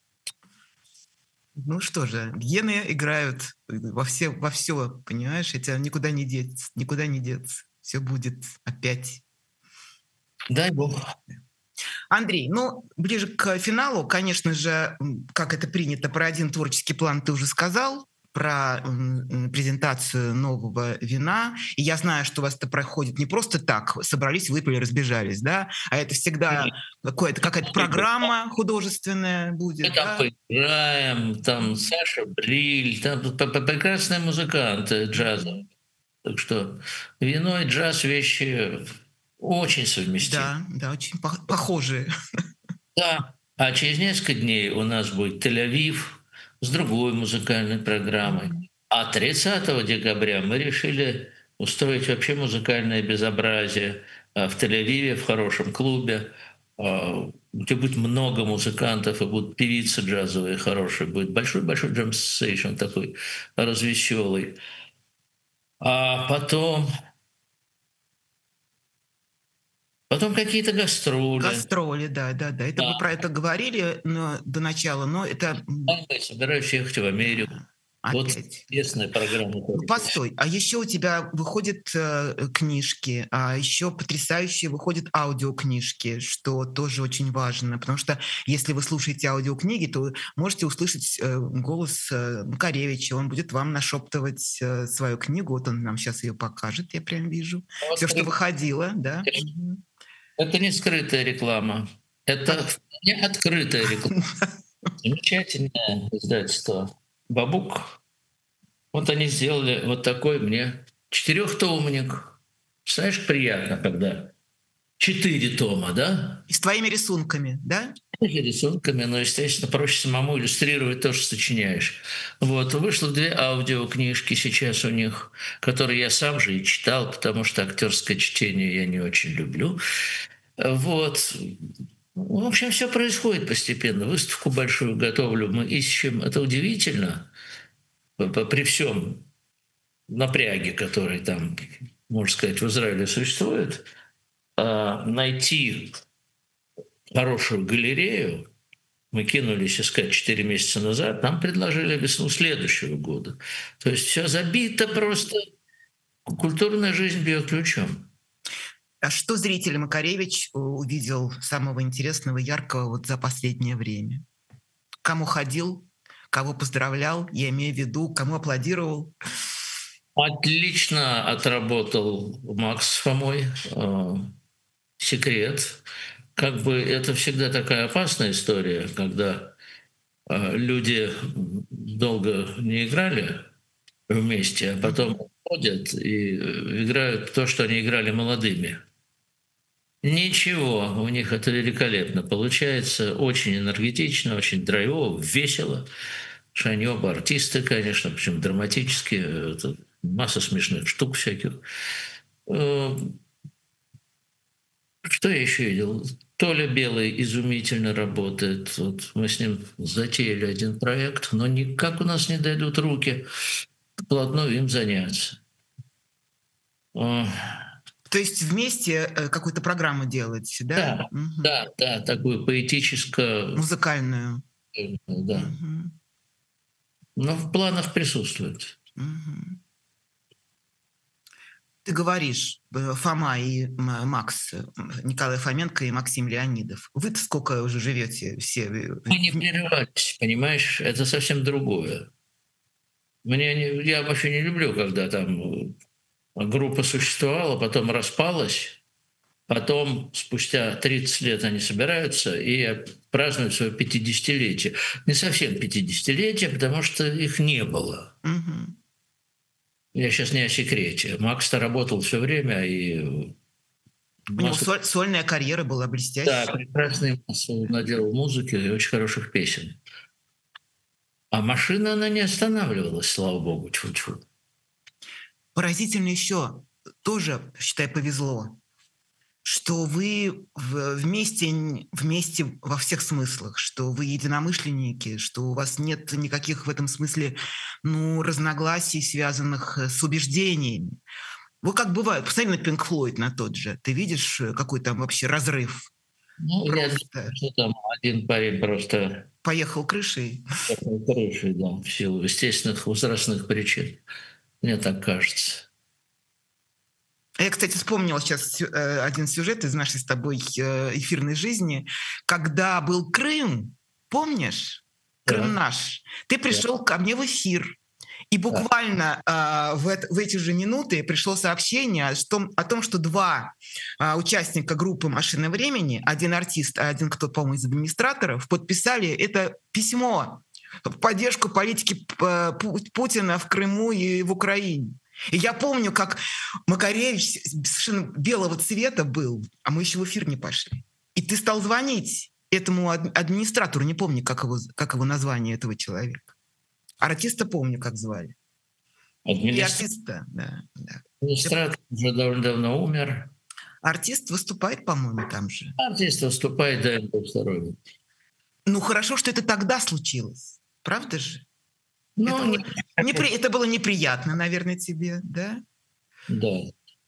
Speaker 2: Ну что же, гены играют во все, во все, понимаешь? Это никуда не деться, никуда не деться. Все будет опять.
Speaker 1: Дай бог.
Speaker 2: Андрей, ну, ближе к финалу, конечно же, как это принято, про один творческий план ты уже сказал, про презентацию нового вина. И я знаю, что у вас это проходит не просто так, собрались, выпили, разбежались, да, а это всегда какая-то какая-то программа художественная
Speaker 1: Мы
Speaker 2: будет,
Speaker 1: там
Speaker 2: да?
Speaker 1: поиграем, там Саша Бриль, там прекрасные музыканты джазовые. Так что вино и джаз — вещи очень совместимы.
Speaker 2: Да, да, очень похожие.
Speaker 1: Да. А через несколько дней у нас будет Тель-Авив с другой музыкальной программой. А тридцатого декабря мы решили устроить вообще музыкальное безобразие в Тель-Авиве, в хорошем клубе, где будет много музыкантов, и будут певицы джазовые хорошие. Будет большой-большой джем-сейшн такой развеселый. А потом Потом какие-то гастроли.
Speaker 2: Гастроли, да, да, да. Это
Speaker 1: Да.
Speaker 2: вы про это говорили но, до начала, но это...
Speaker 1: Я собираюсь ехать в Америку. Вот
Speaker 2: Опять.
Speaker 1: интересная программа.
Speaker 2: Ну, постой, а еще у тебя выходят э, книжки, а еще потрясающие выходят аудиокнижки, что тоже очень важно, потому что если вы слушаете аудиокниги, то вы можете услышать э, голос э, Макаревича, он будет вам нашептывать э, свою книгу, вот он нам сейчас ее покажет, я прям вижу.
Speaker 1: Вот
Speaker 2: Все, что выходило, да. Угу.
Speaker 1: Это не скрытая реклама, это не открытая реклама. Замечательное издательство «Бабук». Вот они сделали вот такой мне четырехтомник. Представляешь, приятно, когда четыре тома, да?
Speaker 2: И с твоими рисунками, да?
Speaker 1: И рисунками, но, естественно, проще самому иллюстрировать то, что сочиняешь. Вот. Вышло две аудиокнижки сейчас у них, которые я сам же и читал, потому что актерское чтение я не очень люблю. Вот. В общем, все происходит постепенно. Выставку большую готовлю, мы ищем. Это удивительно, при всем напряге, который там, можно сказать, в Израиле существует, найти хорошую галерею. Мы кинулись искать четыре месяца назад, нам предложили весну следующего года. То есть все забито просто. Культурная жизнь бьет ключом.
Speaker 2: А что зритель Макаревич увидел самого интересного, яркого вот за последнее время? Кому ходил, кого поздравлял, я имею в виду, кому аплодировал?
Speaker 1: Отлично отработал Макс с Фомой. Секрет. Как бы это всегда такая опасная история, когда люди долго не играли вместе, а потом ходят и играют то, что они играли молодыми. Ничего, у них это великолепно получается, очень энергетично, очень драйвово, весело. Потому что они оба артисты, конечно, причем драматические, это масса смешных штук всяких. Что я еще видел? Толя Белый изумительно работает. Вот мы с ним затеяли один проект, но никак у нас не дойдут руки вплотную им заняться.
Speaker 2: То есть вместе какую-то программу делать, да?
Speaker 1: Да, угу. да, да, такую поэтическую.
Speaker 2: Музыкальную.
Speaker 1: Да. Угу. Но в планах присутствует.
Speaker 2: Угу. Ты говоришь, Фома и Макс, Николай Фоменко и Максим Леонидов. Вы-то сколько уже живете все?
Speaker 1: Мы не прерывались, понимаешь? Это совсем другое. Мне не, я вообще не люблю, когда там группа существовала, потом распалась, потом спустя тридцать лет они собираются и празднуют свое пятидесятилетие. Не совсем пятидесятилетие, потому что их не было.
Speaker 2: Угу.
Speaker 1: Я сейчас не о секрете. Макс-то работал все время, и
Speaker 2: у него соль, сольная карьера была блестящая.
Speaker 1: Да, прекрасный наделал музыки и очень хороших песен. А машина, она не останавливалась, слава богу. Тьфу-тьфу.
Speaker 2: Поразительно еще, тоже, считай, повезло, что вы вместе, вместе во всех смыслах, что вы единомышленники, что у вас нет никаких в этом смысле ну, разногласий, связанных с убеждениями. Вот как бывает, посмотри на Pink Floyd, на тот же. Ты видишь, какой там вообще разрыв?
Speaker 1: Ну, просто... я думаю, что там один парень просто...
Speaker 2: Поехал крышей?
Speaker 1: Поехал крышей, да, в силу естественных возрастных причин. Мне так кажется.
Speaker 2: Я, кстати, вспомнила сейчас один сюжет из нашей с тобой эфирной жизни, когда был Крым, помнишь? Крым
Speaker 1: Да.
Speaker 2: наш. Ты пришел да. ко мне в эфир, и буквально да. э, в, это, в эти же минуты пришло сообщение что, о том, что два э, участника группы «Машина времени», один артист, а один кто, по-моему, из администраторов, подписали это письмо в поддержку политики Путина в Крыму и в Украине. И я помню, как Макаревич совершенно белого цвета был, а мы еще в эфир не пошли. И ты стал звонить этому администратору, не помню, как его, как его название этого человека. Артиста помню, как звали.
Speaker 1: Администр...
Speaker 2: И артиста, да. да.
Speaker 1: Администратор уже довольно давно умер.
Speaker 2: Артист выступает, по-моему, там же.
Speaker 1: Артист выступает, дай ему здоровья.
Speaker 2: Ну, хорошо, что это тогда случилось. Правда же? Ну, это, не... Было... Непри... это было неприятно, наверное, тебе, да?
Speaker 1: Да.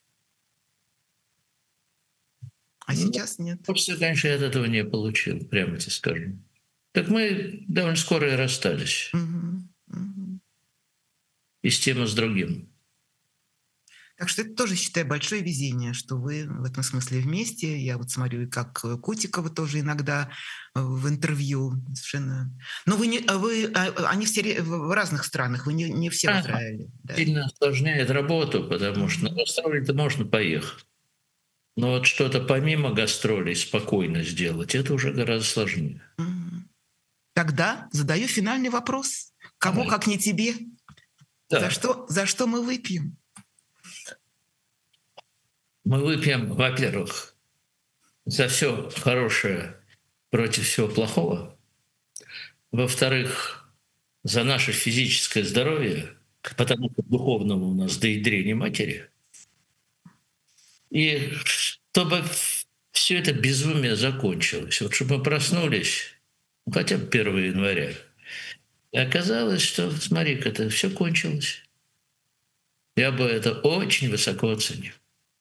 Speaker 2: А ну, сейчас нет.
Speaker 1: Просто, конечно, я от этого не получил, прямо тебе скажу. Так мы довольно скоро и расстались.
Speaker 2: Угу, угу.
Speaker 1: И с тем, и с другим.
Speaker 2: Так что это тоже, считаю, большое везение, что вы в этом смысле вместе. Я вот смотрю, как Кутикова тоже иногда в интервью совершенно... Но вы не, вы, они все в разных странах, вы не, не все в Израиле.
Speaker 1: Да. Сильно осложняет работу, потому mm-hmm. что на гастроли-то можно поехать. Но вот что-то помимо гастролей спокойно сделать, это уже гораздо сложнее.
Speaker 2: Mm-hmm. Тогда задаю финальный вопрос. Кому, Давай. Как не тебе? Да. За что, за что мы выпьем?
Speaker 1: Мы выпьем, во-первых, за все хорошее против всего плохого. Во-вторых, за наше физическое здоровье, потому что духовного у нас до ядрения матери. И чтобы все это безумие закончилось. Вот чтобы мы проснулись, ну, хотя бы первого января. И оказалось, что, смотри-ка, это все кончилось. Я бы это очень высоко оценил.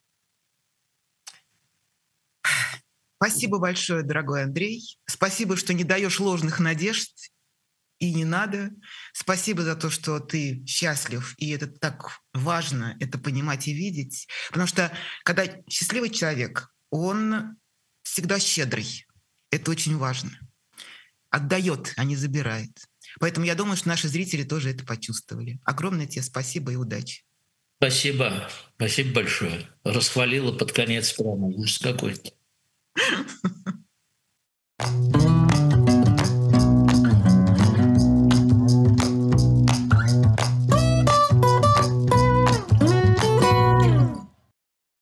Speaker 2: Спасибо большое, дорогой Андрей. Спасибо, что не даешь ложных надежд, и не надо. Спасибо за то, что ты счастлив, и это так важно, это понимать и видеть. Потому что когда счастливый человек, он всегда щедрый. Это очень важно. Отдает, а не забирает. Поэтому я думаю, что наши зрители тоже это почувствовали. Огромное тебе спасибо и удачи.
Speaker 1: Спасибо. Спасибо большое. Расхвалила под конец прямо. Ужас какой-то.